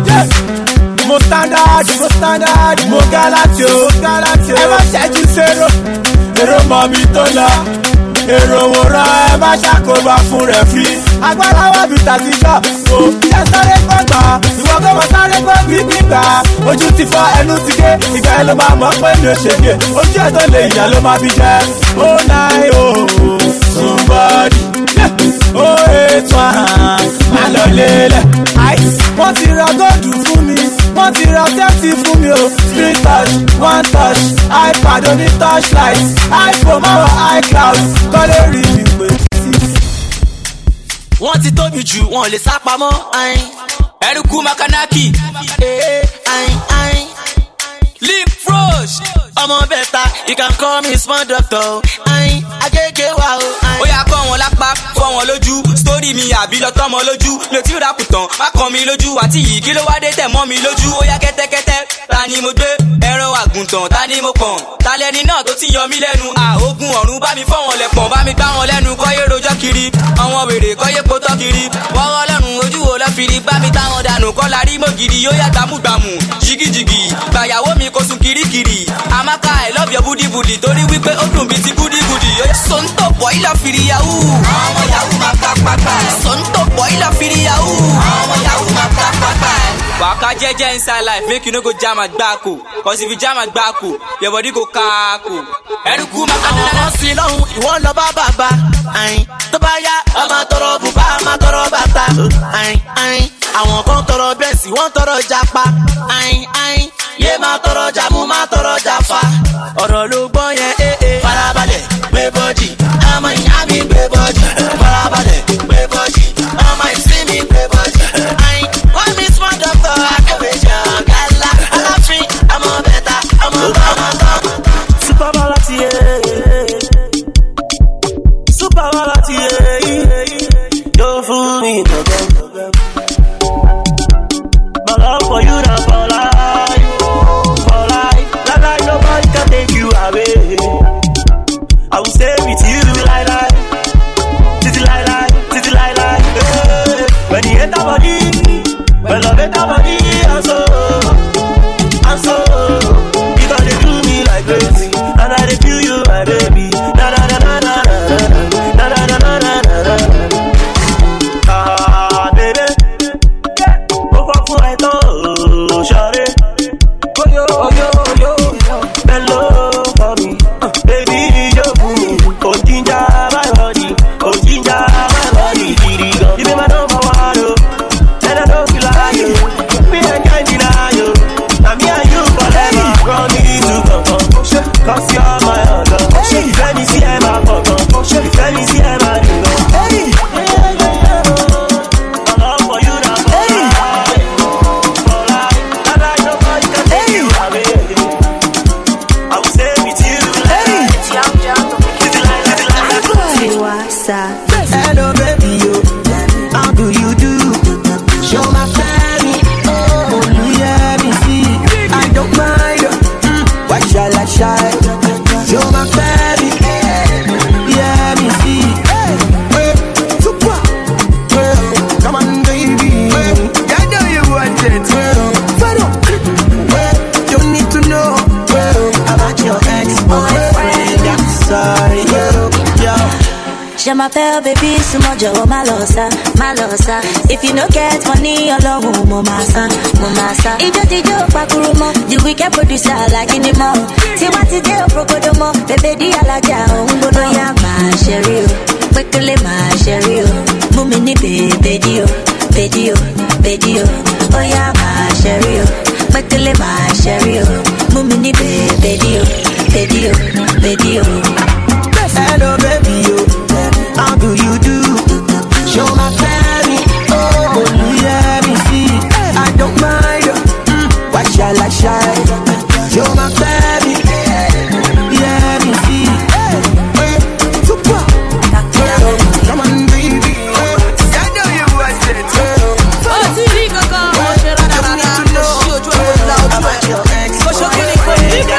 Mo standard, mo standard, mo galati o, galati o. Ẹ má ṣẹ́jú sérò, èrò mọ̀ mi tó lọ. Èrò wòran ẹ má ṣàkóbá fún rẹ̀ fi. Agbára wà bí tàtijọ́, o jẹ́ sáré gbọ́ngbà. Ìwọ kò mọ̀ sáré gbọ́ gbígbà. Ojú ti fọ́ ẹnu ti gé, ìgbà ẹ ló máa mọ̀ pé mi ò ṣègbè. Ojú ẹ̀ tó lè yà ló máa fi jẹ́. Ó náì o, somebody. Ó ètò àhàn, má lọ lélẹ̀. Wọ́n ti ra góòdù fún mi, wọ́n ti ra tẹ́tì fún mi o. Screen touch, one touch, iPad oní touchlight, iPhone máa wọ iCloud. Kọ́lé rí mi pé sí. wọ́n ti tóbi jù wọn ò lè sá pamọ́. Eruku Makanaki. Lip Frosh. ọmọ bẹ́ta you can call me small doctor. agége wa o. ó yà kọ́ wọn lápá fọ́ wọn lójú sítórì mi àbí lọ́tọ́ mọ lójú mi ò tí ì rákù tán má kàn mí lójú àti yìí kí ló wá dé tẹ̀ mọ́ mi lójú ó yá kẹ́tẹ́kẹ́tẹ́ ta ni mo gbé ẹran àgùntàn ta ni mo pọ̀n ta lẹni náà tó ti yọ mí lẹ́nu àógùn ọ̀run bá mi fọ́ wọn lẹ̀pọ̀n bá mi gbá wọn lẹ́nu kọ́yé rojọ́ kiri àwọn wèrè kọ́yé potọ́ kiri wọ́rọ́ lẹ́rùn ojú wo lọ́ firi bá mi táwọn dànù kọ́ la rí mọ́gìrì yóò yá gbàmùgbàmù jìgìjìgì gbàyàwó mi kò sùn kirikiri amaka I love your booty booty torí wípé ó dùn bí ti gúdígúdí sonto boy lọ firi yahoo àwọn yahoo máa pa pápá sonto boy lọ firi yahoo àwọn yahoo máa pa pápá. waka jẹjẹ inside life make you no go jam agbako cause if you jam agbako your body go kaako. Eruku Makanaki. àwọn sí lọ́hùn ìwọ lọ bá bàbá tó bá yá ọmọ tọrọ bùbá ọmọ tọrọ bàtà àwọn kan tọrọ bẹ́ẹ̀sì wọ́n tọrọ japa yé máa tọrọ jàmú máa tọrọ jàfa ọ̀rọ̀ ló gbọ́ yẹn ee eh, eh. farabalẹ̀ gbé bọ́jì ọmọ ìyá mi gbé bọ́jì farabalẹ̀ gbé bọ́jì ọmọ ìsín mi gbé bọ́jì wọ́n mi small doctor akẹ́wéjọ gàlá aláfin ọmọ bẹ́ta ọmọ tọmọtọ. super balati ye super balati ye yóò fún mi gbọ̀ngàn. My love for you na for life, for life. Like like nobody can take you away. I will stay with you like like, titi like like, titi like like. Hey. When you enter body, when love enter body, and so, and so, you gonna do me like crazy, and I dey feel you, my baby. Na na na na na na na na na na na na. Ah, baby. Shawty, oh yo, oh yo, oh yo, hello for me, uh, baby you for me, oh ginger my body, oh ginger my body, you be my number one, oh, and I don't feel like you, me I can't deny you, and me and you forever, run me to come on, cause you're my other, let me see my photo, let me see my dingo, hey. Hello baby yo, how do you do? Show my family, oh yeah me see, I don't mind, mm, why shall I shy? Show my family, yeah me see, hey, super, well, come on baby, well, I know you want it, well, follow, well, you need to know, well, about your ex-boyfriend, I'm sorry, yo, yo. Je m'appelle baby, c'est mon job, malosa, malosa. If you no get money, alone, mo massa, mo massa. Ijo tijo pakurumo, the wicked producer like in the mall. See what it do, prokodomo, baby di alaja, ungono ya ma sherry, quickly ma sherry, mumini baby dio, baby dio, baby dio, oh ya ma sherry, quickly ma sherry, mumini baby dio, baby dio, baby dio. Hello baby yo, how do you do? Show my family, oh yeah me see, I don't mind, mm, why shall I shy? Show my family, yeah me see, hey, super, come on baby, I know you want it. Oh, T V Coco, you need to know about your ex-boyfriend.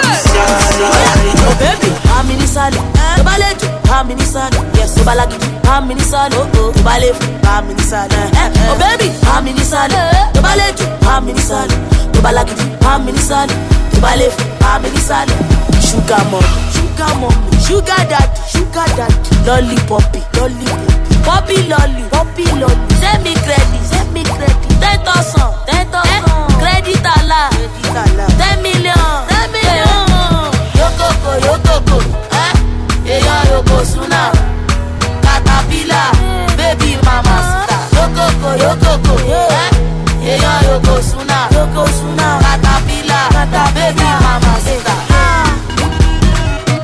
Oh baby, I'm in the salon. I'm in the salon, yes, so balagi. I'm in the salon, oh, to ballet, I'm in the salon. Oh baby, I'm in the salon, to ballet, I'm in the salon, to balagi. I'm in the salon, to ballet, I'm in the salon. Sugar mom, sugar mom, sugar daddy, sugar daddy. Lolly poppy, lolly poppy, lolly, poppy lolly. Send me credit, send me credit. Ten thousand, ten thousand. Credit ala, credit ala. Ten million, ten million. Yokoko, yokoko, eh? Yeah, yoko suna, caterpillar, baby mama sita. Yokoko, yokoko, eh? Yeah, yoko suna, yoko suna, caterpillar, baby mama sita.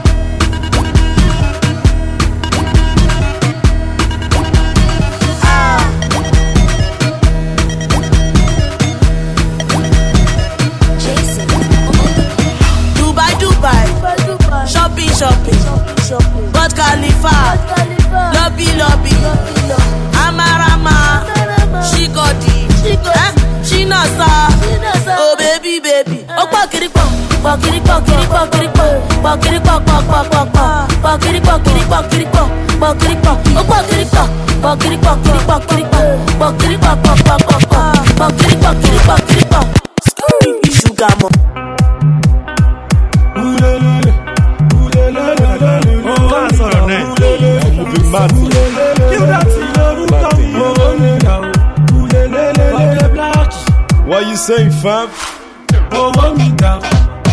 Ah. Khalifa, lobby lobby, Amarama, Shigodi, eh? Shinasa, oh baby baby, oh bakiriko, bakiriko, bakiriko, bakiriko, bakiriko, bakiriko, bakiriko, bakiriko, bakiriko, oh bakiriko, bakiriko, bakiriko, bakiriko, bakiriko, bakiriko, bakiriko, sugar mom. What you saying, fam? Oh, hold me down.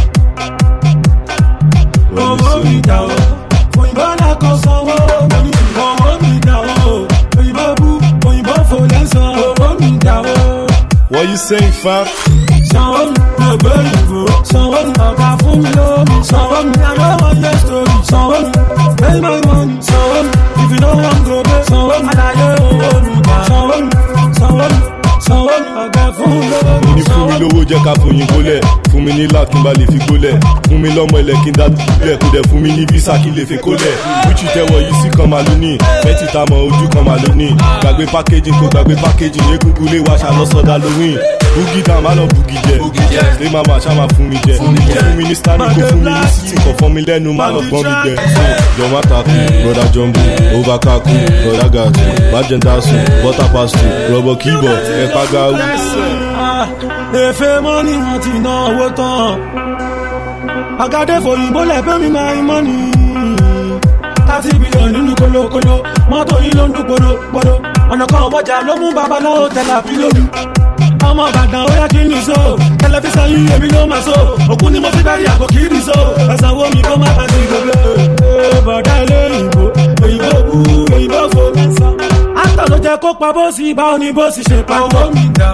Oh, hold me down. When you wanna call someone, oh, hold me down. When you boo, when you boo for less, oh, hold me down. What you saying, fam? Someone, no baby, someone, I got for me, love. Someone, I know what your story. Someone, pay my money. Someone, if you don't want to go, someone, I know hold me down. Someone, someone. Mo ní fún mi lówó jẹ́ ká fòyìn gbólẹ̀, fún mi ní lákín bá lè fi gbólẹ̀, fún mi lọ́mọ ilẹ̀ kí n dá dúlẹ̀, kò dẹ̀ fún mi ní físà kí n lè fi kólẹ̀. Gucci tẹ́wọ̀ yìí sí kan máa ló ní, fẹ́tì tá mọ ojú kan máa ló ní. Gbàgbé pákéjì kò gbàgbé pákéjì, egungun lè wá ṣàlọ́sọ̀dá lówìn. Búgì dá má lọ búgì jẹ, lè má máa ṣá máa fún mi jẹ. Fún mi ní standing kò fún mi ní sitting, kò fọ́ mi lẹ́nu má lọ gbọ́n mi jẹ. Jọ̀wọ́ àtàkù, broda jumbo, overkaku, broda gàtù, májèntàsù, butter pastry, rọ̀bọ̀ kíbọ̀, ẹ̀pá gáwù. Efe money wọn ti náwó tán. Àgàdé fòyìnbó lẹ́fẹ́ mi máa ń mọ́ni. Thirty billion nínú kólókóló. Mọ́tò yìí ló ń dún gbódógbódó. Ọ̀nà kan ọ̀bọ̀jà ló mú babaláwo tẹ̀lé àfilóbi. Ọmọ Ìbàdàn ó yẹ kí n ní so. Tẹlifíṣàn yìí èmi ló máa so. Òkú ni mo fi bẹ́ẹ̀ yàgò kí n ní so. Ẹ̀sán wo mi kó má bá ti gbogbo. Bọ̀dá ilé ìbò, òyìnbó kú, òyìnbó fò. Àtọ̀ ló jẹ́ kó pa bó sì bá òní bó sì ṣe pa owó mi dá.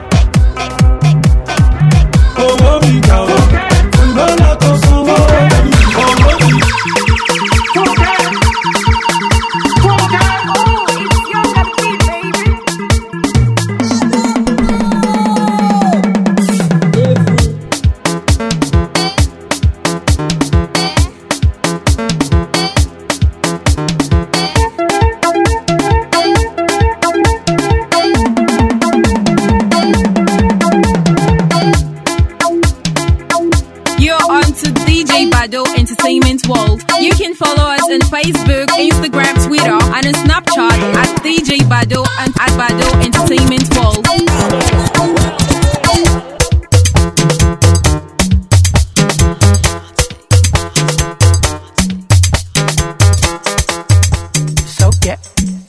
Owó mi dá o, ìgbọ́nà tó sanwó owó mi. Entertainment World. You can follow us on Facebook, Instagram, Twitter, and on Snapchat at D J Bado and at Bado Entertainment World. So get.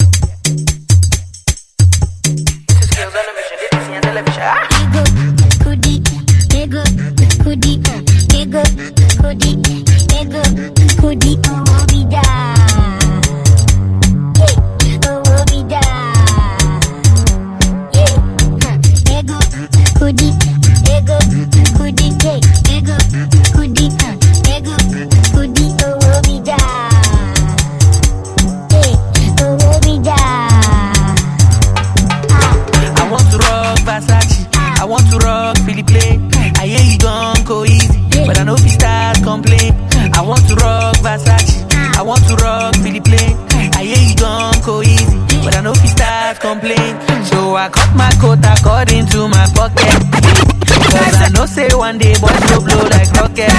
One day boys go blow like rocket.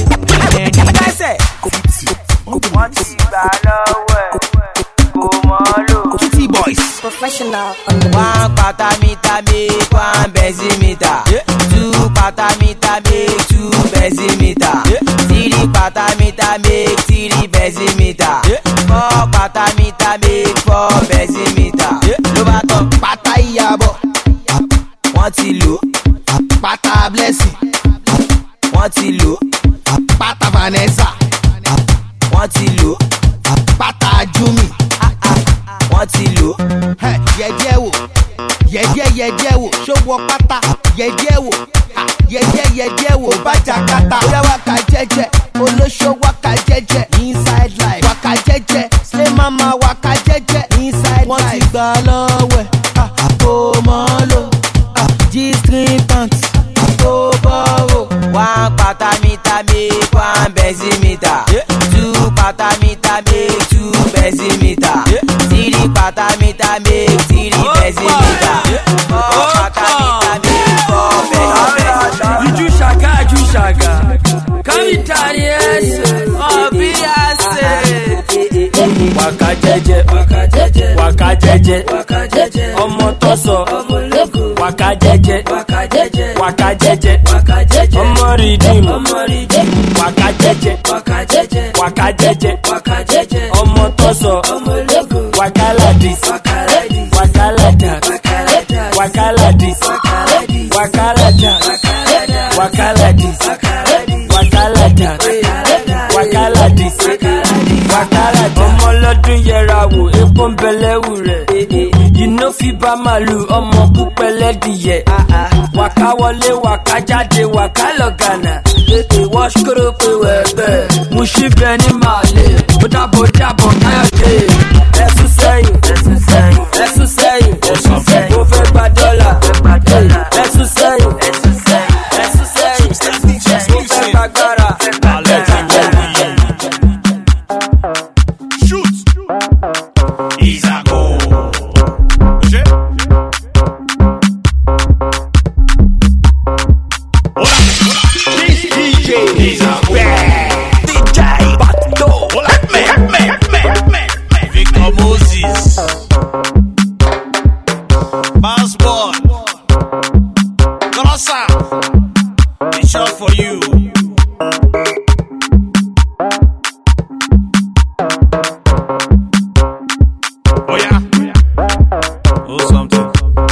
Kitty boys professional on the one patamita make one bezimeter. Two patamita make two bezimeter. Three patamita make three bezimeter. Four patamita make four bezimeter. Ló bá tán pátá ìyàbọ̀ wọ́n ti lò pátá blessing. Wọ́n ti lò pátá Vanessa. Wọ́n ti lò pátá Jumi. Wọ́n ti lò yẹ̀díẹ̀ wò yẹ̀díẹ̀ yẹ̀díẹ̀ wò ṣówó pátá yẹ̀díẹ̀ wò yẹ̀díẹ̀ yẹ̀díẹ̀ wò bájà kátà. Bóyá wákà jẹ́jẹ́ olóṣó wákà jẹ́jẹ́ inside life wákà jẹ́jẹ́ slay mama wákà jẹ́jẹ́ inside life. Wọ́n ti gbà lọ́wọ́ ẹ̀ kó mọ́ lò G-string pants kó bọ́rọ̀. One patamita make one bezimeter. Two patamita make two pesimeter. Tiri pata meter make tiri pesimeter. Four pata meter make four pesimeter. Juju shaka, juju shaka. Kavitariese, obiase. Waka jeje, waka jeje, waka jeje, waka jeje. Ọmọ tó sọ, waka jeje, waka jeje, waka jeje, waka jeje. Ọmọ redeem, ọmọ redeem. Waka jeje, waka jeje, waka jeje, waka jeje. Ọmọ tó sọ, waka ladis, waka ladis, waka ladas, waka ladis, waka ladas, waka ladis, waka ladas, waka ladis, waka ladas. Ọmọ lọ́dún yẹra wò, epo ń bẹ̀lẹ̀ wù rẹ̀. Iná fi bá màlúù, ọmọ púpẹ̀ lẹ́dìyẹ. Wàká wọlé, wàká jáde, wàká lọ Ghana. Ètè wọ́n ṣkúrò pé wẹ̀bẹ̀. Mo ṣí bẹ ní màlè, ó dábò dábò káyọ̀dé. Ẹ̀sùn sẹ́yìn, ẹ̀sùn sẹ́yìn, ẹ̀sùn sẹ́yìn, ẹ̀sùn sẹ́yìn. Mo fẹ́ gba dọ́là, ẹ̀sùn sẹ́yìn, ẹ̀sùn sẹ́yìn, ẹ̀sùn sẹ́yìn. Mo fẹ́ gbàgbára, shoot. Isago. Oje. Hola, hola. This D J Isago. D J Bado. Hola, me, me, me, me, me. Victor Moses. Bounce boy. Colossa. They shot for you. Oh yeah. Oh something.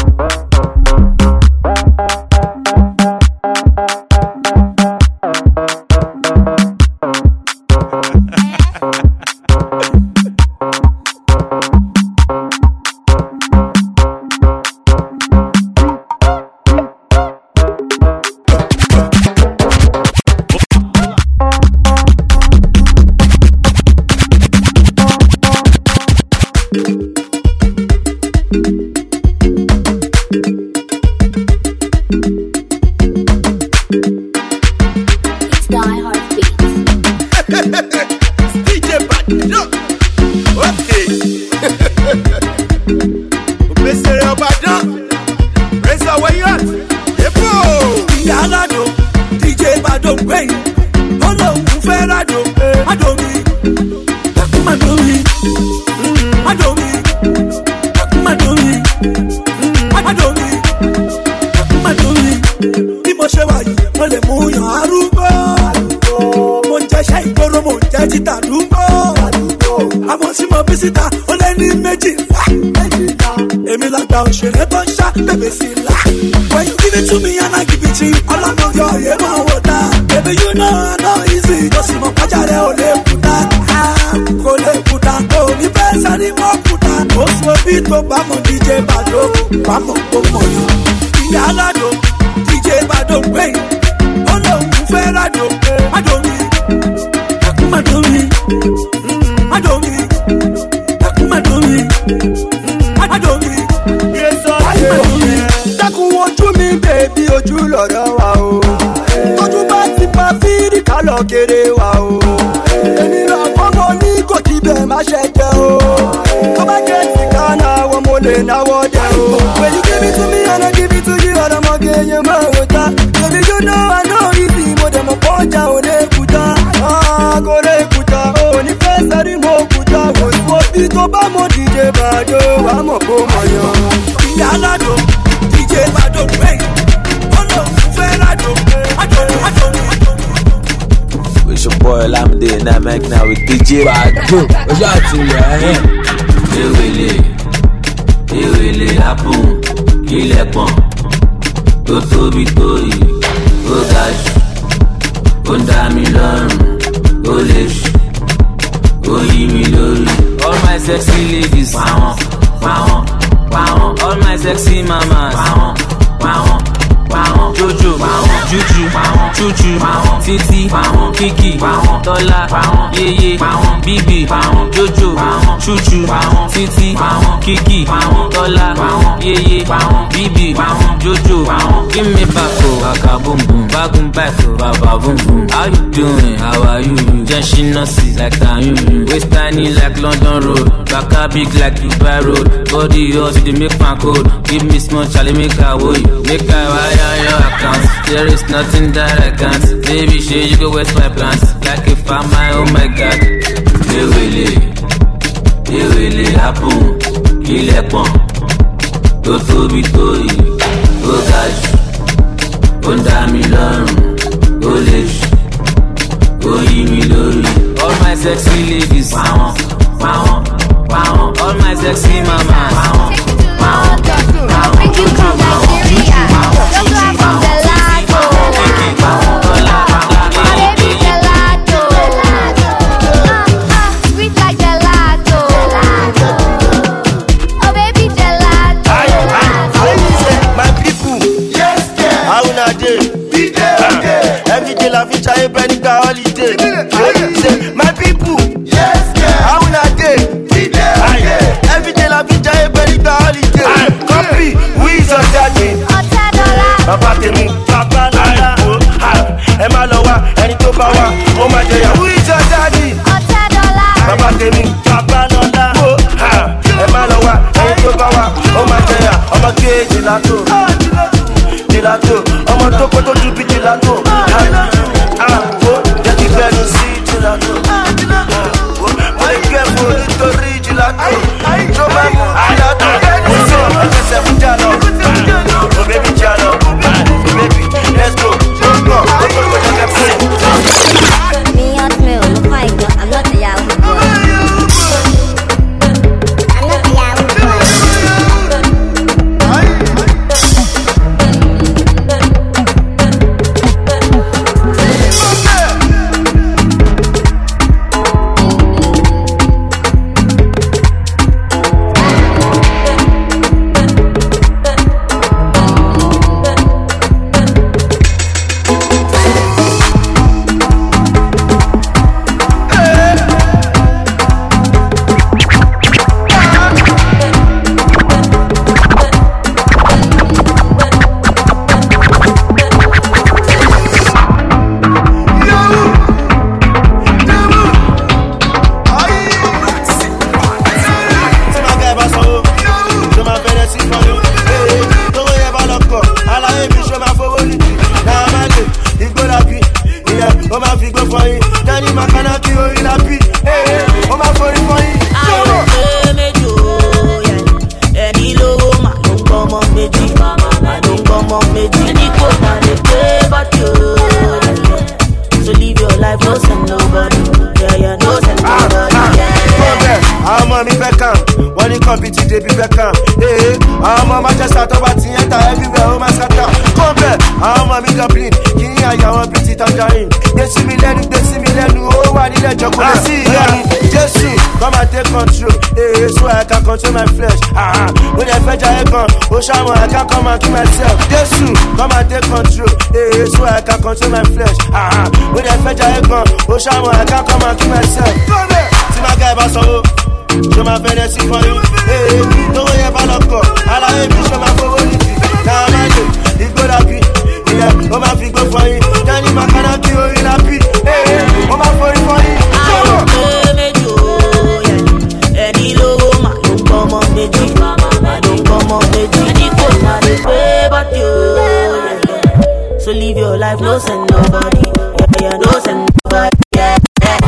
When you give it to me and I give it to you, all I know you're here, my water. Baby, you know I know easy. Just see my pajare, ole puta, ah, ole puta, oh, ni pesa ni mo puta. Most of it, but I'm on D J Bado, I'm on Pomo. Yalado, D J Bado, wait, oh no, Ferrado, Madomi, Madomi, Madomi, Madomi, Madomi. Dákun ojú mi bèbí ojú lọ̀rọ̀ wa o. Ojú bá ti pa fírí ká lọ kéré wa o. Èmi rà fọ́mọ ní kò kí bẹ́ẹ̀ má ṣe jẹ́ o. Tó bá jẹ́ ti ká náwó mo lè náwó dẹ o. When you give it to me and I give it to you, ọ̀dọ́mọge yẹn máa wò ta. Baby you know I know easy, mo dẹ̀ mọ̀ pọ́jà ò lè kúta. Kò lè kúta, ò ní fẹ́ sẹ́rí mo kúta. Wò sí òbí tó bá mọ̀ D J Bado, wà á mọ̀ kó mọ̀ yan. Ìyá aládò. D J Bado, hey, oh no, Ferrado, Adoni, Adoni. It's your boy Lamde and I'm hanging out with D J Bado. What's up to you, eh? Ewele, ewele apun, ilẹ̀ pọ̀n, tó tóbi tó yìí, ó ga jù, ó ń dá mi lọ́rùn, ó lè ṣù, ó yí mi lórí. All my sexy ladies, pàwọn, pàwọn. All my sexy mamas, wow, wow, Jojo, Juju, Chuchu, Titi, Kiki, Tola, Yeye, Bibi, Jojo, Chuchu, Titi, Kiki, Tola, Yeye, Bibi, Jojo. Give me back, oh, Aka boom boom, back boom back, oh, Baba boom boom. How you doing? How are you? Just she not see like that, you. Waist tiny like London Road, back up big like Dubai Road. Body yours, you make my code. Give me small, Charlie, make a way, make a wire your account. There is nothing that I can't. Baby, shit, you go waste my plans. Like if I'm my, oh my God. They will it, they will it happen. Kill a pump, go to be toy, go cash, go down me long, go lish, go eat me lorry. All my sexy ladies, wow, wow, wow. All my sexy mamas, wow, wow, wow. Bring you from Nigeria, look up from the lago. Baby gelato, sweet like gelato. Oh baby gelato. My people, yes, yeah. How una dey? Be there, okay. Every day la fi try Benica holiday. My people, yes, yeah. How una dey? Be there, okay. Every day la fi try Benica holiday. Copy, who is your daddy? Baba tèmi, Papa Nala. Ẹ má lọ wá, ẹni tó bá wá, ó máa jẹyà. Who is your daddy? Baba tèmi, Papa Nala. Ẹ má lọ wá, ẹni tó bá wá, ó máa jẹyà. Ọmọ kejì látò, jìlátò. Ọmọ tó kó tó ju bí jìlátò. Jẹ́ kí bẹ́ẹ̀ni sí jìlátò. Mo lè kẹ́ fún nítorí jìlátò. Tó bá mú jìlátò. Mo sọ ẹgbẹ́sẹ̀ fún jàlọ. Oh baby jàlọ. Baby, let's go. Go, go, go, go, go, go, Me hot milk, I'm fine, but I'm not a Yahoo boy. I'm not a Yahoo boy. Control my flesh, ah, when I fetch a gun, oh shaman, I can't come and kill myself. Jesus, come and take control, eh, so I can control my flesh, ah, when I fetch a gun, oh shaman, I can't come and kill myself. See my guy, boss, oh, show my fantasy for you, eh, don't worry about the call, I like it, show my favorite, now I'm it, it's good happy, yeah, oh my feet go for you, then you my can't kill you happy, eh, oh my favorite for you, show up. I don't come on méjì. Any code na dey pay but you. So live your life, no send nobody. Yeah, yeah, no send nobody. Yeah, yeah.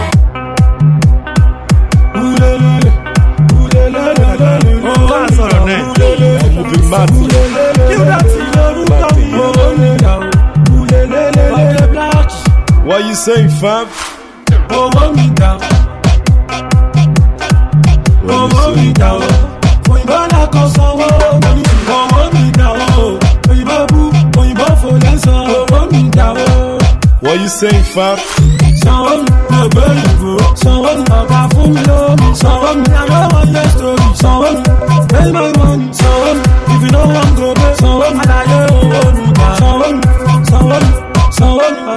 What you saying, fam? Oh, hold me down. Oh, hold me down. Oyinbola kan sanwó, owó mi dà o. Oyinbo bú, oyinbo fò lẹ́sàn, owó mi dà o. What you saying, fam? Sanwó mi, mo gbé ìbò. Sanwó mi, ọba fún mi lómi. Sanwó mi, I no wan get story. Sanwó mi, pay my money. Sanwó mi, if you no wan go pay. Sanwó mi, àlàyé owó mi dà. Sanwó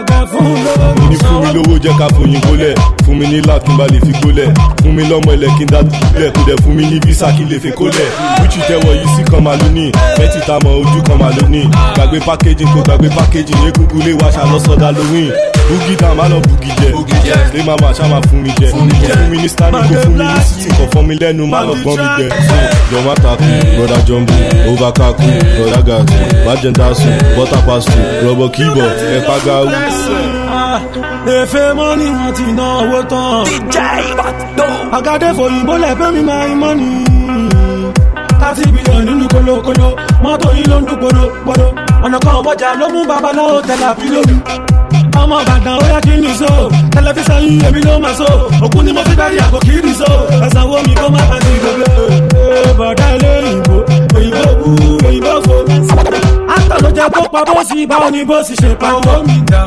mo ní fún mi lówó jẹ́ ká fòyìn gólẹ̀ fún mi ní láàkì bá lè fi gólẹ̀ fún mi lọ́mọ ilẹ̀ kí n dá dúlẹ̀ kó dẹ̀ fún mi ní visa kí lè fi kólẹ̀ wíṣì tẹ́wọ̀ yìí sí kan máa ló ní mẹ́tì tá mọ ojú kan máa ló ní gbàgbé pákéjì kó gbàgbé pákéjì egungun lè wá ṣàlọ́sọ̀dá lówìn búgí dá má lọ búgí jẹ lè má má ṣá máa fún mi jẹ fún mi ní stanley kó fún mi ní city kò fún mi lẹ́nu má lọ gbọ́n mi jẹ jọ̀wọ́ takú broda jumbo overkaku broda gàtú májẹ̀ntàsù bọ́tà pastry rọ̀bọ̀ kíbọ̀ ẹ̀pá gáwú. Efe money wọn ti ná owó tán. D J Bado. Àgàdé fòyìnbó lẹ́fẹ́ mi máa ń mọ́ni. Thirty billion nínú kolokolo. Mọ́tò yìí ló ń dún gbòdògbòdò. Ọ̀nà kan ọmọjà ló mú babaláwo tẹ̀lé àfilómi. Ọmọ Ìbàdàn ó yá kí ni so. Tẹlifíṣàn yìí èmi ló máa so. Òkú ni mo fi bẹ́ẹ̀ yàgò kí ni so. Ẹ̀sán wo mi kó má bá ti gbogbo. Bọ̀dá ilé òyìnbó. Òyìnbó kú òyìnbó fò. Àtọ̀ ló jẹ́ kó pa bọ́ọ̀sì báwo ni bọ́ọ̀sì ṣe pa owó mi dà.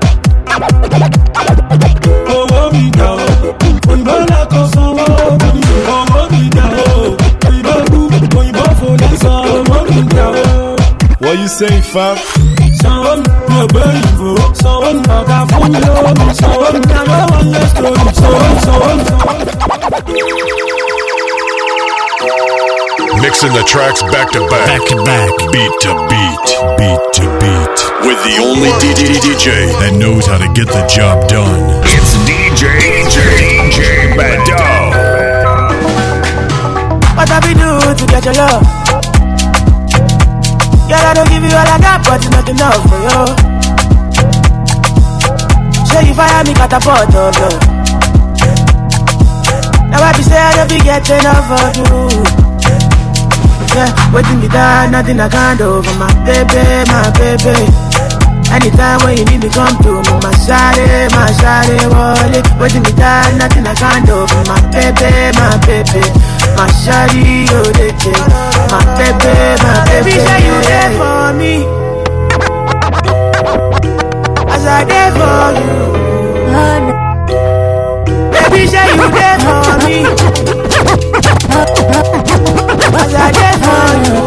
Owó mi dà o, òyìnbó lẹ́kọ̀ọ́ sanwó mi. Owó mi dà o, òyìnbó kú, òyìnbó fò lẹ́sàn. Owó mi dà o. What you saying, fam? Sanwó mi ò gbé ìbò. Sanwó mi ọ̀gá fún mi lówó mi. Sanwó mi àgbẹ̀ wọn yẹ sórí. Sanwó mi sanwó mi sanwó mi. Mixing the tracks back to back, back to back, beat to beat, beat to beat, with the only D J D J that knows how to get the job done. It's D J D J Bado. What have you do to get your love? Girl, I don't give you all I got, but it's not enough for you. Say you fire me, catapult of love. Now I be say I don't be getting enough of you. Yeah, waiting me down, nothing I can't do for my baby, my baby. Anytime when you need me, come through me, my shawty, my shawty, wallet. Waiting me down, nothing I can't do for my baby, my baby. My shawty, you the kid, my baby, my baby. Baby, say you there for me, as I there for you. Baby, say you there for me, as I there for you.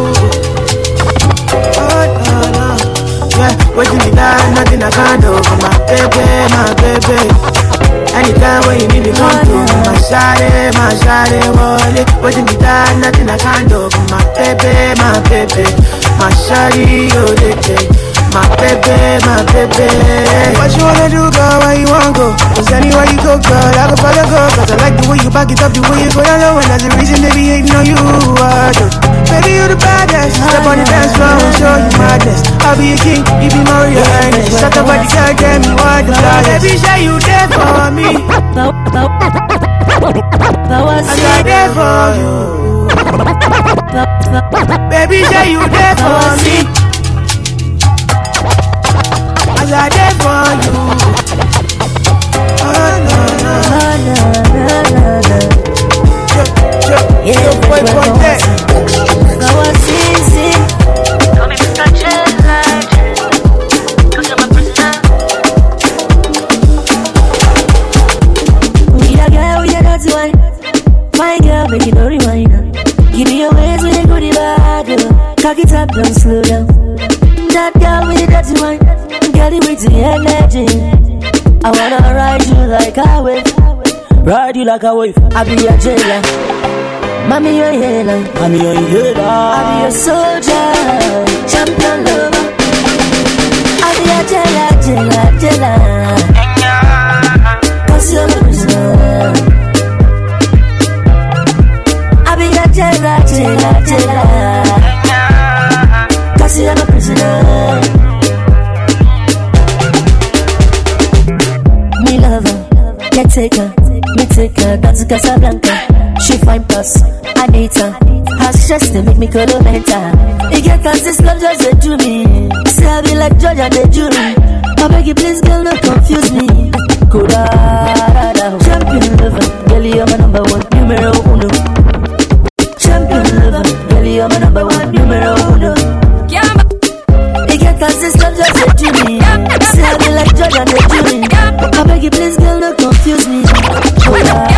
Oh no no, yeah, waiting me down, nothing I can't do for my baby, my baby. Anytime when you need me, come through. My shawty, my shawty, wallet. Waiting me down, nothing I can't do for my baby, my baby. My shawty, you the kid. My baby, my baby. What you wanna do, girl? Where you wanna go? Cause anywhere you go, girl, I go follow, go. Cause I like the way you back it up, the way you go down low. And that's the reason they be hating on you. I do. Baby, you the baddest. Step on the dance floor and show you madness. I'll be a king, you be my real highness. Shut up, body, girl, tell me what the baddest. Baby, say you there for me. I'm right there for you. Baby, say you there for me. I'm right there for you. Oh no no no no no no. Yeah, boy, boy, that. I was sing, don't make me touch it like it. Cause you're my prisoner. We a girl, we a dirty one. My girl, make it no rewind. Give me your ways with a goodie bag. Cock it up, don't slow down. That girl with a dirty one. Girl, with the energy. I wanna ride you like a wave. Ride you like a wave. I be a jailer. Mommy, you're a healer. Mommy, you're a healer. I be a soldier, champion lover. I be a jailer, jailer, jailer. Cause you're my prisoner. I be a jailer, jailer, jailer. Cause you're my prisoner. Me lover, me take her, me take her down to Casablanca. She fine plus, I need her. Her stress they make me go to mental. You get cause this love just they do me. Say I be like judge and the jury. I beg you please girl don't confuse me. Kuda da da. Champion lover, girl you're my number one, numero uno. Champion lover, girl you're my number one, numero uno. You get cause this love just they do me. Say I be like judge and the jury. I beg you please girl don't confuse me. Kuda.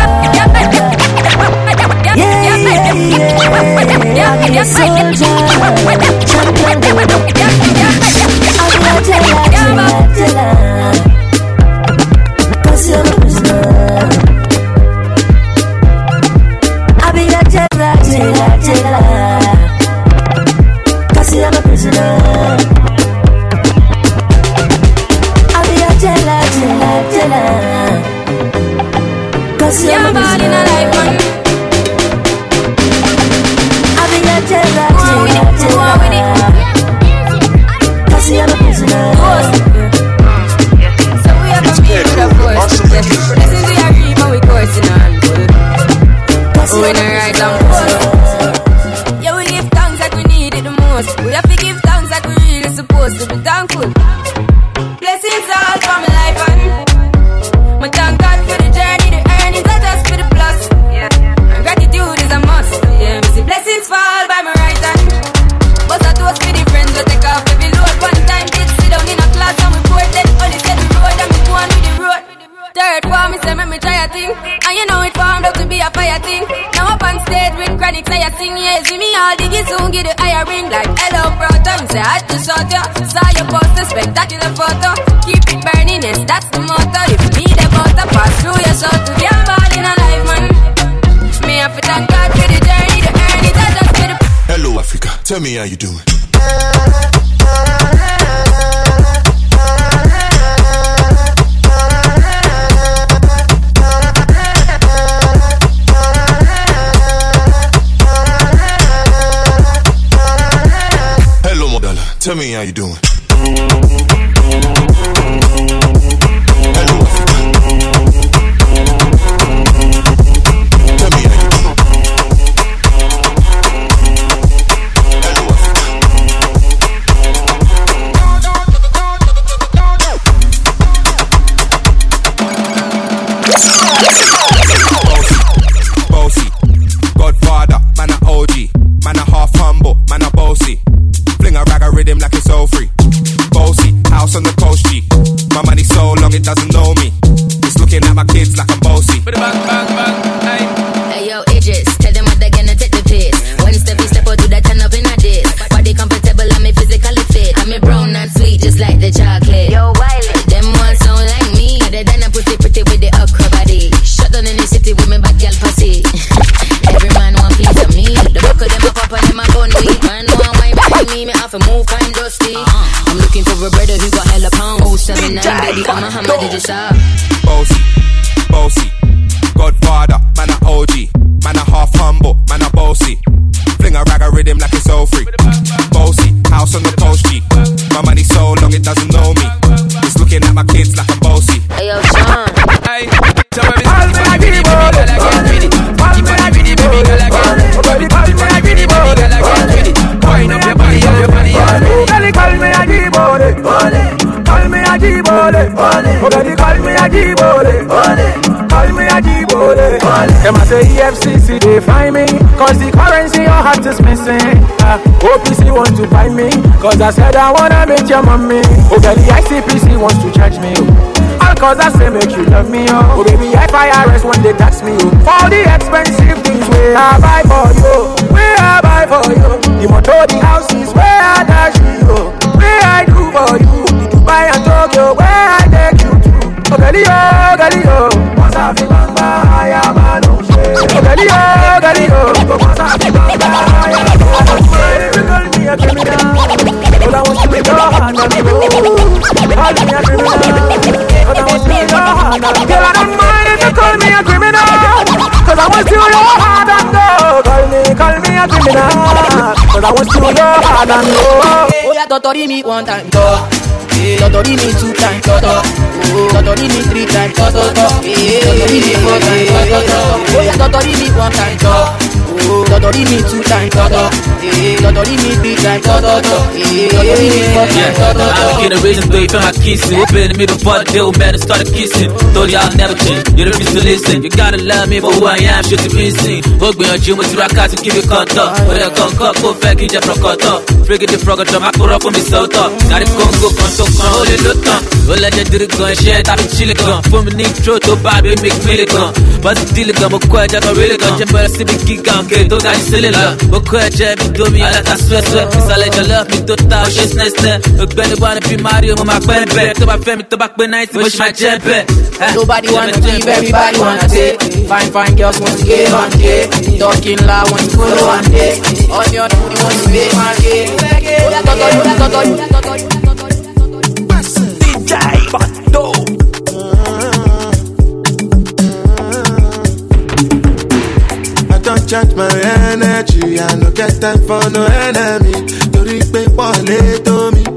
Yeah, yeah, yeah, I'm a soldier, champion, I'm a jailer. jailer, jailer. Cause you're a prisoner. I'll be a jailer, jailer, jailer. Cause you're a prisoner. I'll be a jailer, jailer, jailer. Cause you're a prisoner. I'll be a jailer, jailer, jailer. Cause you're a prisoner. So we have a meeting of course. This is the agreement we coursing on. When I ride down course. Yeah, we give thanks like we need it the most. We have to give thanks like we really supposed to be thankful. Blessings all for my life and my thank God for the journey, the earnings are just for the plus. And gratitude is a must. Yeah, me see blessings fall by my right hand. But I toast for the friends we take off every load. One time kids sit down in a class and we pour them. Only set the road and we go on with the road. Third form, me say make me try a thing. And you know it formed up to be a fire thing. Now up on stage with chronic say I sing. Yeah, see me all diggy soon get the higher ring. Like hello brother, me say I had to shot ya. Saw your poster, spectacular photo. Keep it burning, yes, that's the motto. If you need a butter, pass through your shot to be a ball in a life, man. Me have to thank God for the journey, the earnings, I just for the... Hello Africa, tell me how you doing. Tell me how you doing. Hello, Africa. Tell me how you doing. Hello, Africa. Bossy, bossy, Godfather, man a O G, man a half humble, man a bossy. Fling a rag a rhythm like it's all free. Bossy, house on the coast G. My money so long it doesn't know me. It's looking at my kids like I'm bossy. Bang, bang, bang, hey. Hey yo, Idris, tell them what they're gonna take the piss. One step you step out to that turn up in a dish. Body comfortable, I'm physically fit. I'm a brown and sweet just like the chocolate. Yo, Wiley, them ones sound like me. Other than a pussy pretty with the okra body. Shut down in the city with me bad girl pussy. Every man want piece of me. The book of them a pop and them a bun me. Man want wine behind me, me have to move kind dusty. Uh-huh. I'm looking for a brother who got hella pound. Oh seven nine, baby, I'm a hammer, did you shop? Bossy, bossy, Godfather, man a O G, man a half humble, man a bossy. Fling a rag a rhythm like it's all free. Bossy, house on the coast G. My money so long it doesn't know me. It's looking at my kids like I'm bossy. Hey yo, Sean. Hey, so when it's all me I really baby girl I get with it. All me I really baby girl I get with it. Baby, all me I really baby girl I get with it. Wind up your body, up your body, up your body. Call me a G-Bode, call me a G-Bode. Oh baby, call me a G-Bode, call me a G-Bode. Them a say E F C C they find me, cause the currency your heart is missing. uh, O P C want to buy me, cause I said I wanna make your mommy. Oh baby, I C P C wants to charge me. All cause I say make you love me, oh. Oh baby, I I R S when they tax me, oh. For all the expensive things where I buy for you, where I buy for you. The motor, the houses where I dash you, where I do for you. The Dubai and Tokyo where I take you to. Oh Galio, Galio, once I feel bamba, I am a no shame. Oh Galio, Galio, once I feel bamba, I am a no shame. You call me a criminal, but I want to be your hand and go. Call me a criminal. Cause I want to your heart and go. Girl, I don't mind if you call me a criminal, cause I want to your heart and go. Call me, call me a criminal, cause I want to your heart and go. Oh yeah, totori me one time, to. Totori me two times, to, to. Totori me three times, to, to, to. Totori me four times, to, to, to. Oh yeah, totori me one time, to. Totori me two times, to, to. Totori me three times, to, to, to. Totori me four times, to, to, to. I'm getting reason to feel my kissing. We've been in me before the deal, man, and started kissing. Told y'all never change, you refuse to listen. You gotta love me for who I am, shit to be seen. Hook me on you with your rock out to give you contact. But I can't cut, go back, you just broke out. Freaky the frog, I'm a corrupt for me, so tough. Got it Congo, Conto, Holy Luton. Well, I just did it gun, shit, I'm chilling gun. For me, Nick Tro, to bad, we make milligan. But the deal gun, but quite a really gun. Jump out of Civic Geek, okay, don't got silly love. But quite a bit to me, I let us sweat, sweat. Miss I let you love me, to touch, she's nice. Look, Benny wanna be Mario, my pen, back to my family, to back when I push my jet back. Nobody wanna give, everybody wanna take. Fine, fine girls want to get on day. Talking loud want to follow one day. On your booty want to make my day. D J Bado. I don't charge my energy. I no get time for no enemy. Tori pe pole to me.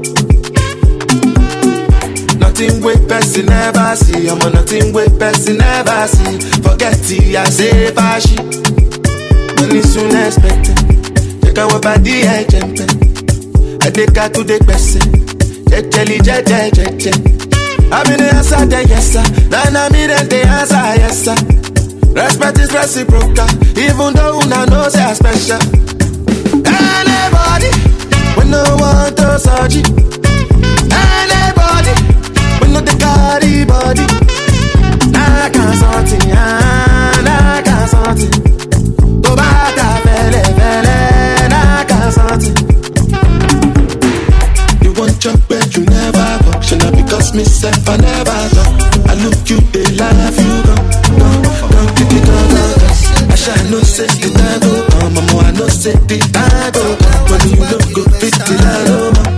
Nothing with person never see. I'm on nothing with person never see. Forget it, I say bashi. Money soon expected. Check out what body I jump. I take her to the person. Check jelly, check, check, check, check. I'm in the answer, then yes sir. Then I'm in the answer, yes sir. Respect is reciprocal. Even though una knows I'm special. Anybody, when no one to search. Anybody, when no the carry body. I can't something, I can't something. Go back to fele, fele, I can't something. You want your bed, you never walk. Should not because myself, I never talk. I look you, they laugh, you go, go, go, kick it, go, go, go. I shall no say the time go, oh, mama, I no say the time go. When you look go, fit the line,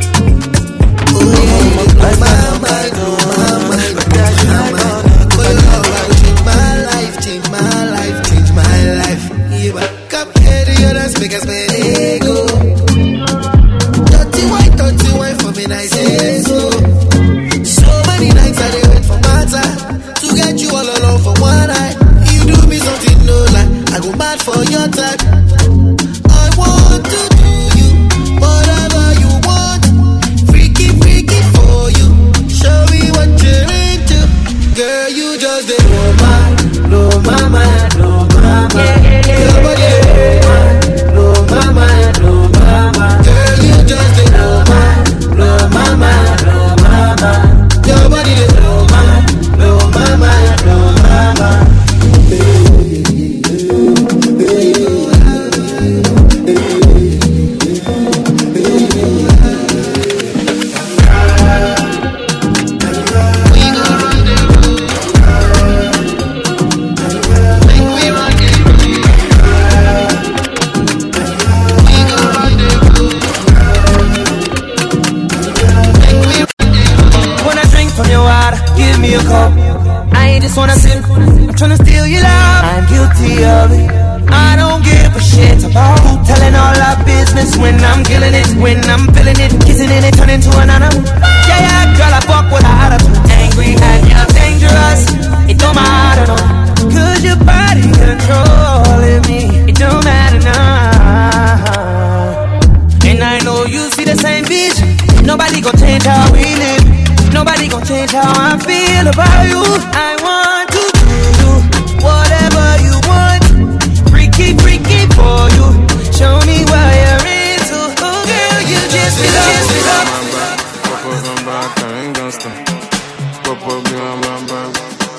my life, change my life, change my life. Yeah, come here to your dance, make us pay go. Dirty white, dirty white for me, nice and slow. So many nights I did wait for my time to get you all alone for one night. You do me something no lie, I go mad for your time. I want to do you whatever you want, freaky, freaky for you. Show me what you're into, girl. You just did blow my, blow my mind, blow my mind. Your body, blow my mind, blow my mind. Girl, you just did blow my, blow my mind, blow my mind. Your body, they blow my, blow my mind, blow my mind. I just wanna sip, I'm tryna steal your love. I'm guilty of it. I don't give a shit about who telling all our business when I'm killing it, when I'm feeling it, kissing it and turning to an animal. Yeah, yeah, girl, I fuck with her attitude. Angry and you're dangerous. It don't matter, no. Cause your body controlling me. It don't matter now. And I know you see the same vision. Nobody gon' change how we live. Nobody gon' change how I feel about you. I want to do whatever you want. Freaky, freaky for you. Show me what you're into. Oh girl, you just be up, just be up. Pop up on back, I ain't gon' stop. Pop up behind my back.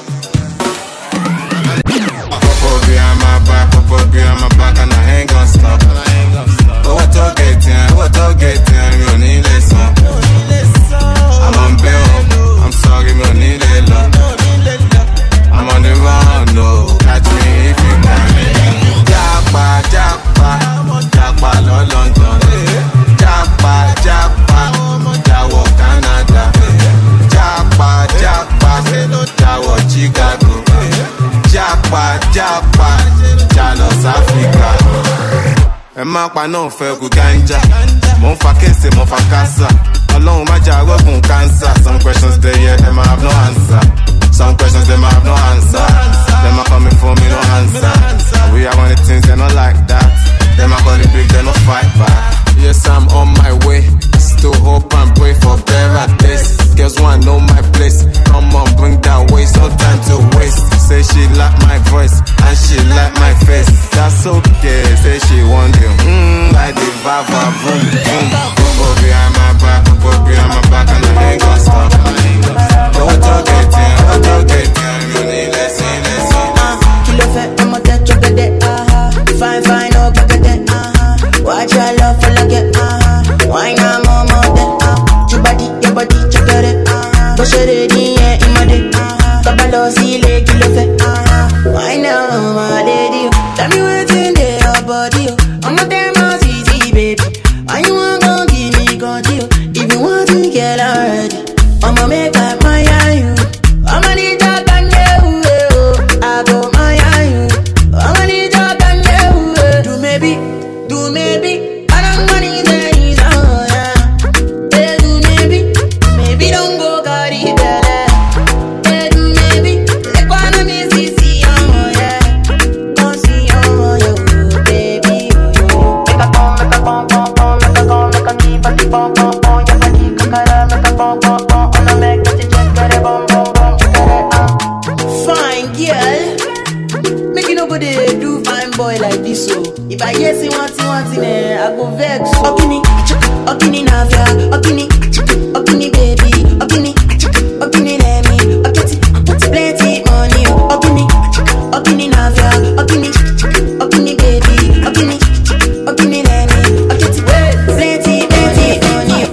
Pop up behind my back, pop up behind my back, and I ain't gon' stop. Oh, what to get in, what to get in, you need listen. I'm on bail, I'm sorry, me need it love. I'm on the run, no, catch me if you can. Japa, japa, japa, no London. Japa, japa, jawo Canada. Japa, japa, jawo Chicago. Japa, japa, jalo Africa. Ẹ má pa náà fẹ́ kú ganja. Mo ń fa kése, mo fa kásá. Alone, my job will cancer. Some questions they yeah, them I have no answer. Some questions them I have no answer. Them are coming for me, no answer. We are one of the things they not like that. Them I call it big, they no fight back. Yes, I'm on my way. Still hope and pray for better days. Girls wanna know my place. Come on, bring that waist, no time to waste. Say she like my voice and she like my face. That's okay. Say she want you, mmm, like the va, va, boom, boom. Popo behind my back, popo behind my back, and I ain't gonna stop. Oh, what talk it, yeah, what talk it, yeah, you need listen, listen. Kill a fat, I'm a dead chocolate, uh huh. Fine, fine, oh, back again, uh huh. Watch your love for like it, uh huh. Why not more, more than, uh huh. Your body, your body, check it, uh huh. Push it in, yeah, in my dick, uh huh. Kabalo, see, leg, kill a fat, uh huh. Why not, my lady? Tell me what's in there, your body, I'm a damn ass easy, baby. Why you want gon' give me control? If you want to get already, I'ma make up my eye, you. I'ma need that can you, I go my eye, you. I'ma need that can you, do maybe, do maybe. I don't want it days, oh yeah. Hey, do maybe, maybe don't go carry that. Hey, do maybe, like one of me see see, oh yeah. Don't see, oh yeah, baby, oh yeah. Make a pom, make a pom, pom, pom, make a pom, make a keep a keep pom, pom, pom. Your body, kakara, make a pom, pom, pom. On the make that you just get it, bom, bom, bom. Fine girl, make you nobody do fine boy like this, so if I hear say one thing, one thing, eh, I go vex. Okini, okini navia, okini, okini baby, okini, okini let me, okiti, plenty money, okini, okini navia, okini, okini baby, okini, okini let me, okiti, plenty, plenty money.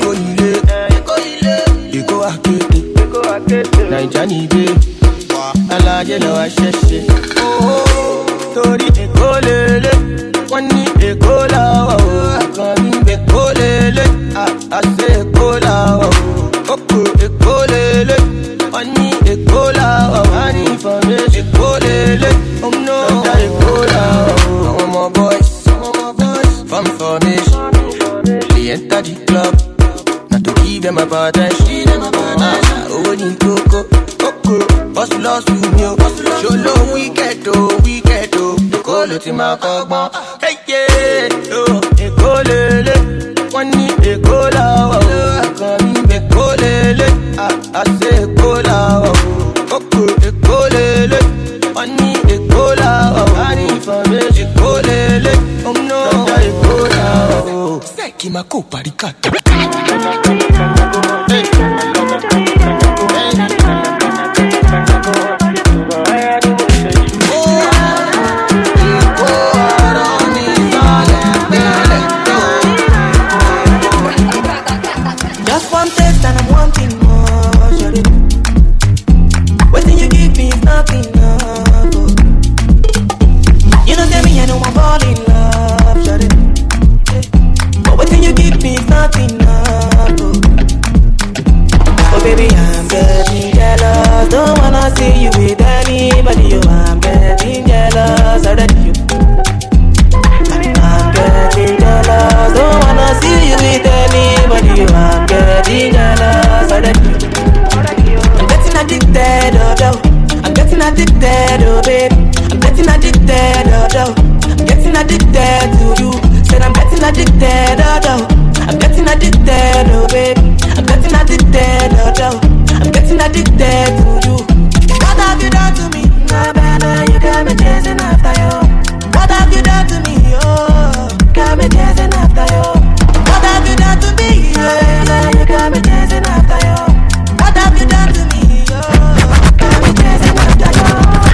Iko akete, Iko akete, Naija ni be, alaje lo asheshe. Oh, tori Eko lele, wani Eko lawa o, akami Eko lele, ah ase Eko lawa o, oko Eko lele, wani Eko lawa o, ani information Eko lele, oh no, that Eko lawa o. Some more boys, some more boys, from formation, they enter the club. Give them a bad she them a bad oh, in coco, coco, hustle, hustle, me, show no wicked, oh, wicked, oh, you call it in my cogma, hey, yeah, oh, a colele, one need a cola, oh, come in the colele, I say cola, oh, coco, a colele, one need a cola, oh, I need for me, a colele, oh no, a cola, oh, say, Kimako, Paricato. Just one taste and I'm wanting more, shawty. Waiting you give me is not enough, oh. You know tell me I know I'm fall in love, shawty. But waiting you give me is not enough, oh. Oh baby, I'm getting jealous. Don't wanna see you with anybody, oh. I'm getting jealous already, you. I'm getting jealous. Don't wanna see you with anybody, oh. I'm getting jealous already. I'm getting addicted, oh, oh. I'm getting addicted, oh baby. I'm getting addicted, oh, oh. I'm getting addicted to you. Said I'm getting addicted, oh, oh. I'm getting addicted, oh baby. I'm getting addicted, oh, oh. I'm getting addicted to you. What have you done to me? Nah, better, you got me chasing after you. What have you done to me? Oh, got me chasing after you. What have you done to me? Yeah, you got me chasing after you. What have you done to me? Oh, got me chasing after you.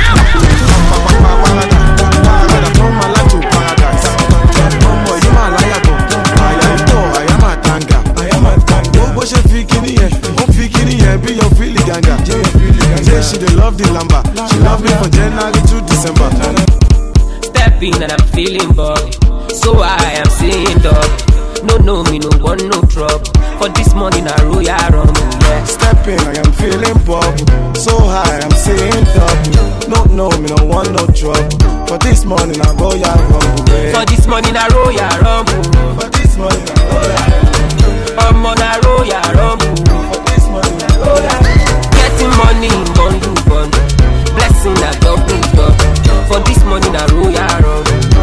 She dey love the lamba. She love me from January to December. Step in and I'm feeling buggy, so I am saying dog. No, no, me no want no trouble. For this morning I roll ya rum, yeah. Step in, I am feeling bubble. So high, I'm saying double. No, no, me no want no trouble. For this morning I roll ya rum, yeah. For this morning I roll ya rum. For this morning I roll ya rum. I'm on a roll ya rum. For this morning I roll ya rum. Getting money in bundle, bundle. Blessing a double, double. For this morning I roll ya rum.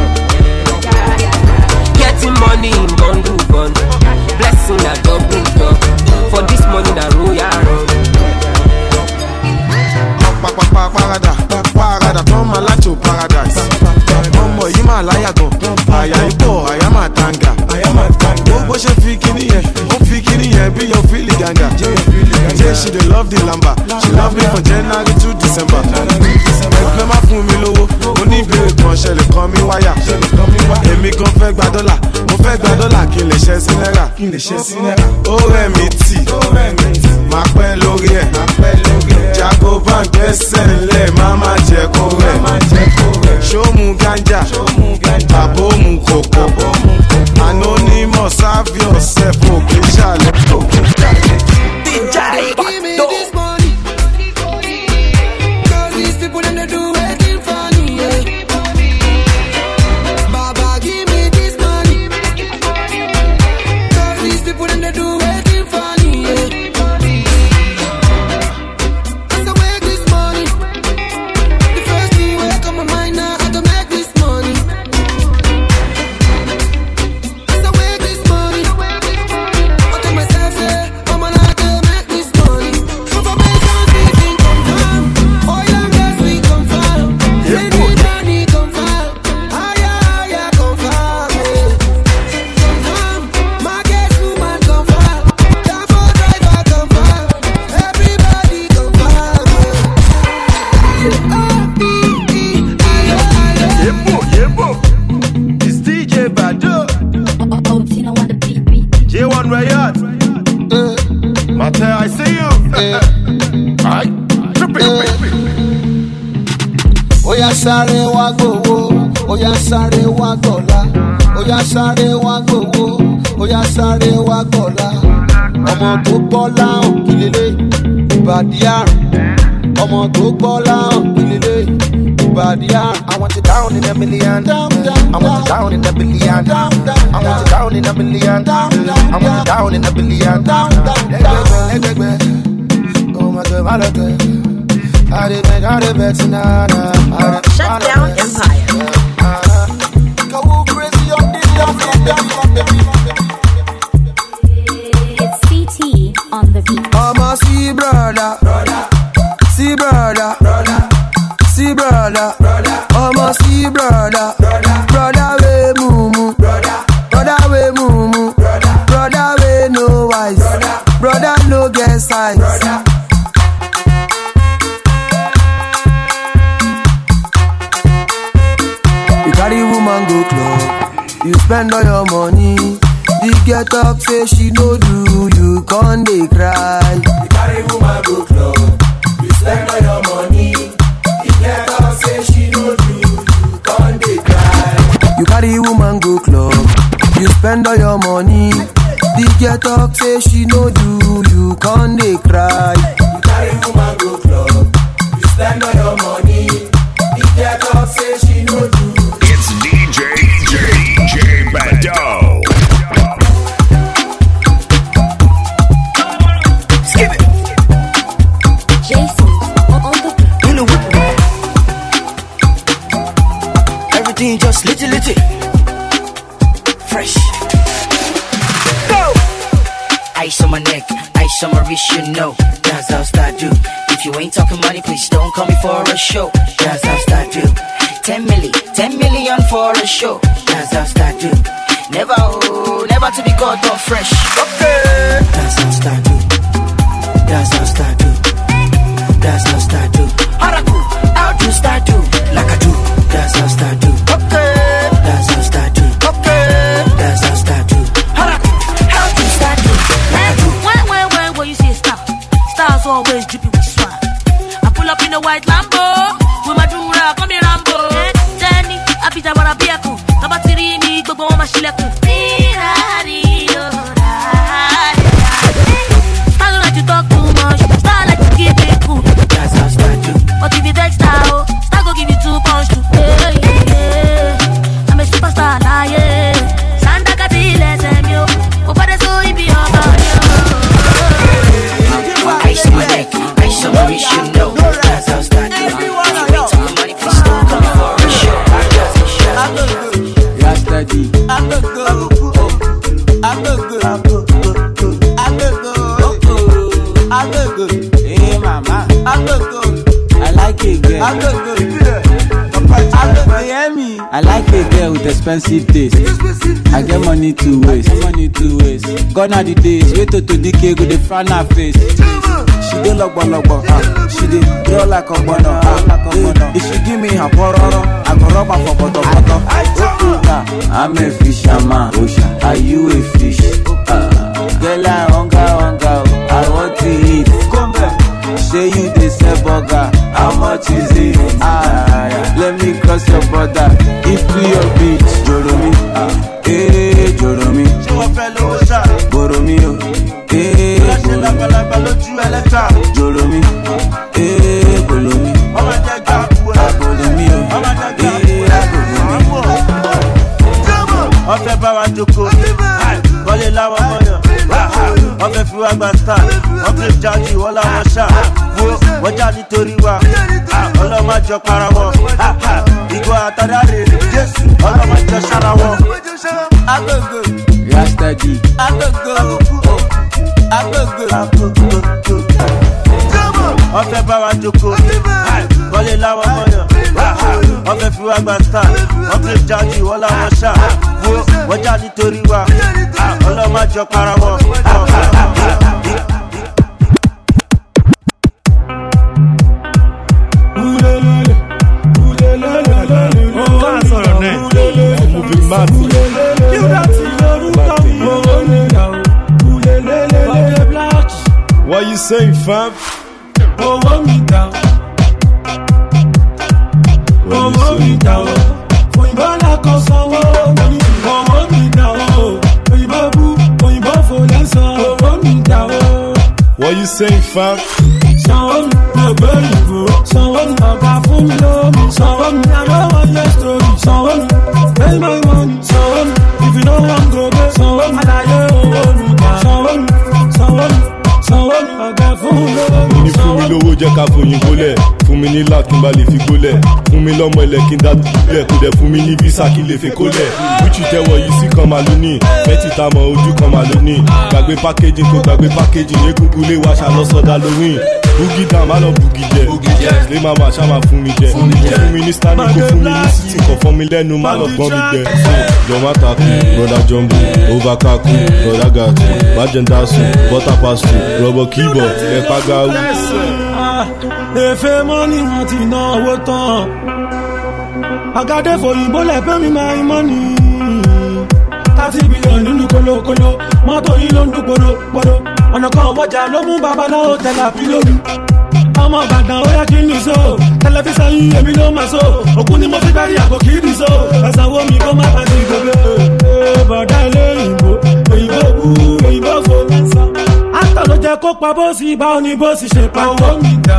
Getting money in bundle, bundle. Blessing a double, double. For this morning I roll ya rum. Parada, parada, turn my life to paradise. Ọmọ yìí máa láyà gan, àyà ipò, àyà máa tanga. she fi kini yẹn, ó fi kini yẹn bí your feeling ganga. Say she dey love the lamba, she love me from January to December. Ẹgbẹ́ má fún mi lówó, mo ní ìbéèrè kan ṣẹlẹ̀ kan mi wáyà. Èmi gan fẹ́ gba dọ́là, mo fẹ́ gba dọ́là kí n lè ṣẹ́ sí náírà. Ó rẹ̀ mí tì, máa pẹ́ lórí ẹ̀. Jago bank gbẹ́sẹ̀ ńlẹ̀, má má jẹ́ kó rẹ̀. Ṣó mu ganja, àbó mu kòkó. Anonymous, have yourself, òkè ṣàlẹ̀. D J Bado. Cause these people and they do waiting for me, yeah. Baba, give me this money. Cause these people and they do waiting for me, yeah. As I make this money, the first thing will come to my mind now, I can make this money. As I make this money, I tell myself, yeah, I'm gonna have to make this money. Confirmation speaking confirm, oil and gas we confirm, any money confirm, higher higher confirm, yeah. Confirm, market woman confirm, Jaffa driver confirm, everybody confirm, yeah. Yebo, yebo, it's D J Bado. J one Riot. Mate, I see you. Aye, trip it. Oya sáré wá gbowó, oya sáré wá gbọ̀la, oya sáré wá gbowó, oya sáré wá gbọ̀la. Ọmọ tó gbọ́ láhùn kílélé, ìbàdí àrùn. Ọmọ tó gbọ́ láhùn kílélé, ìbàdí àrùn. I want you down in a million. Down, down, I want you down in a billion. down, down, I want you down in a million. down, down, I want you down in a billion. down, down, down. Oh my God, my God. I did make, I did bet tonight. Shut down Empire. Go crazy on this, down, down, down. It's C T on the beat. I'm a see brother, brother, see brother, brother, see brother, brother. I'm a see brother, brother, brother we mumu, brother, brother we mumu, brother, brother we no wise, brother, brother no get size, brother. You carry woman go club, you spend all your money. The get up say she no do, you con dey cry. You carry woman go club, you spend all your money. The get up say she no do, you con dey cry. You carry woman go club, you spend all your money. The get up say she no do, you con dey cry. You carry woman go club, you spend all your money. The get up say she no do. It's D J D J Bado. Everything just little little fresh. Go! Ice on my neck, ice on my wrist, you know that's how I do. If you ain't talking money, please don't call me for a show. That's how I do. Ten million, ten million for a show. That's how I do. Never, oh, never to be caught off fresh. Okay. That's how I do. That's how I do. That's how I do. Haraku, how do I do? Like I do. That's how I do. Okay. That's how I do. Okay. That's how I do. Haraku, how do I do? Like I do. When, when, when, when you see a star, stars always dripping with swag. I pull up in a white Lambo with my dura, come here Rambo. Jenny, I beat that what I be a cool. Tabatiri me, go go on my shileku. Style like you talk too much, style like you keep it cool. That's how I do. But if you take style, style go give you two punch too. Yeah, yeah, yeah. I'm a superstar, nah, yeah. Santa Catile, send you. Oh, but it's so he be on my Ice on my neck, ice on my wrist, you know that's how I do. If you ain't talking money, please don't come for a show. Yeah, steady. I look good. I look good. I look good. I look good. Hey, mama. I look good. I like it, girl. I look good. I look good. Hear me. I like a girl with expensive taste. I get money to waste, money to waste. Gone are the days, wait to to decay, go the front her face. She dey logbo logbo, ah. She dey draw like a bono, ah. Hey, if she give me her pororo, I go rub her for bottom bottom. I'm a fisherman, are you a fish? Uh, girl, I hunger, hunger, I want to eat. Come back. Say you dey sell burger, how much is it? Ah, yeah. Let me cross your border, into your beach. Joromi, ah, eh, Joromi. Boromi, oh, eh, Joromi, eh, Bolomi. Ah, Bolomi, oh, eh, Bolomi. Ọ̀fẹ́ bá wa jókòó, kọ́lé láwọn mọ́yàn. Ọ̀fẹ́ fi wá gba star, ọ̀fẹ́ jáde wọ́n láwọn ṣá. Wo wọ́n já nítorí wa, ọlọ́mọ jọ para wọn. Ìgò àtàdá rè Jésù, ọlọ́mọ jọ ṣára wọn. Agogo, Rastadi, agogo, agogo. Ọ̀fẹ́ bá wa jókòó, kọ́lé láwọn mọ́yàn. Ọ̀fẹ́ fi wá gba star, ọ̀fẹ́ jáde wọ́n láwọn ṣá. Wo wọ́n já nítorí wa, ọlọ́mọ jọ para wọn. What you saying, fam? Oh, hold me down. Oh, hold me down. For you burn like a song. Oh, hold me down. For you babu, for you babu for less. Oh, hold me down. What you saying, fam? Someone no burn you. Someone no got for me love. Someone I know what your story. Someone pay my money. Someone if you don't want go back. Someone I lie hold me down. Someone, someone, someone I got for me love. Fún mi lówó jẹ́ ká fòyìn gbólẹ̀, fún mi ní láti bá lè fi gbólẹ̀, fún mi lọ́mọ ilẹ̀ kí n dá dúlẹ̀, kò dẹ̀ fún mi ní visa kí n lè fi kólẹ̀. Wíṣì tẹ́wọ̀ yìí sí kan máa ló ní, fẹ́tì tá mọ ojú kan máa ló ní. Gbàgbé pákéjì kò gbàgbé pákéjì, egungun lé wa ṣàlọ́sọ̀dá lówìn. Búgì dá má lọ búgì jẹ, lé má má ṣá máa fún mi jẹ. Kò fún mi ní Stanley, kò fún mi ní City, kò fún mi lẹ́nu má lọ gbọ́n mi jẹ. Jọ̀wọ́ takú, broda jumbo, over kaku, broda gàtú, bájẹ̀ndà sùn, bọ́tà pastry, rọ̀bọ̀ kíbọ̀, ẹ̀pá gáwú. Efe money wọn ti náwó tán. Àgàdé fòyìnbó lẹ́pẹ́ mi máa ń mọ́ni. Thirty billion nínú kólókóló. Mọ́tò yìí ló ń dún podopodò. Ọ̀nà kan wọ́jà ló mú babaláwo tẹ̀lá pílómi. Ọmọ Ìbàdàn ó yẹ kí n ní so. Tẹlifíṣàn yìí èmi ló máa so. Òkú ni mo fi gbárí àgọ́ kì í ní so. Ẹ̀sán wo mi kó má bá ti gbogbo. Bọ̀dá ilé ìbò. Òyìnbó kú òyìnbó fò lẹ́sàn. Àtọ̀ ló jẹ́ kó pa bó sì bá òní bó sì ṣe pa owó mi dà.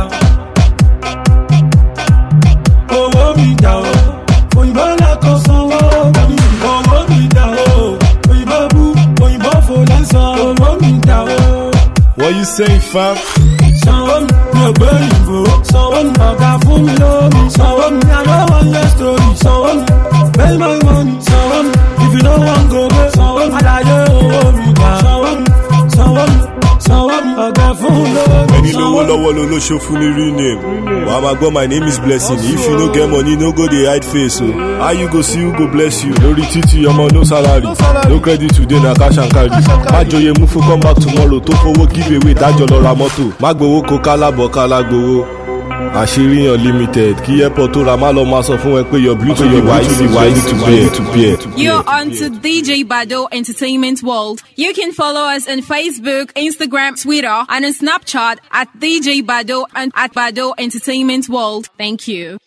Owó mi dà o. Òyìnbó lẹ́kọ̀ọ́ sanwó mi. Owó mi dà o. Òyìnbó bú òyìnbó fò lẹ́sàn. Owó mi dà o. What you saying, fam? Sanwó mi ní ògbé ìbò. Sanwó mi ọ̀gá fún mi lómi. Sanwó mi àlọ́ wọn yẹ story. Sanwó mi pay my money. Sanwó mi if you no wan go go. Sanwó mi àlàyé owó mi dà. Sanwó mi sanwó mi sanwó mi ọ̀gá fún mi lómi. Ẹni lówó lọ́wọ́ ló ló ṣó fún ní real name. Wàá máa gbọ́ my name is Blessing. If you no get money, no go dey hide face o. How you go see who go bless you? Lórí títì ọmọ no salary. No credit today na cash and carry. Má joyè mú fún come back tomorrow tó fowó give away dájọ́ lọ ra mọ́tò. Má gbowó kó kálábọ̀ kálá gbowó. Àṣírí unlimited kí airport tó ra má lọ máa sọ fún ẹ pé your bluetooth device is ready to pair to pair. You're on to D J Bado Entertainment World. You can follow us on Facebook, Instagram, Twitter, and on Snapchat at D J Bado and at Bado Entertainment World. Thank you.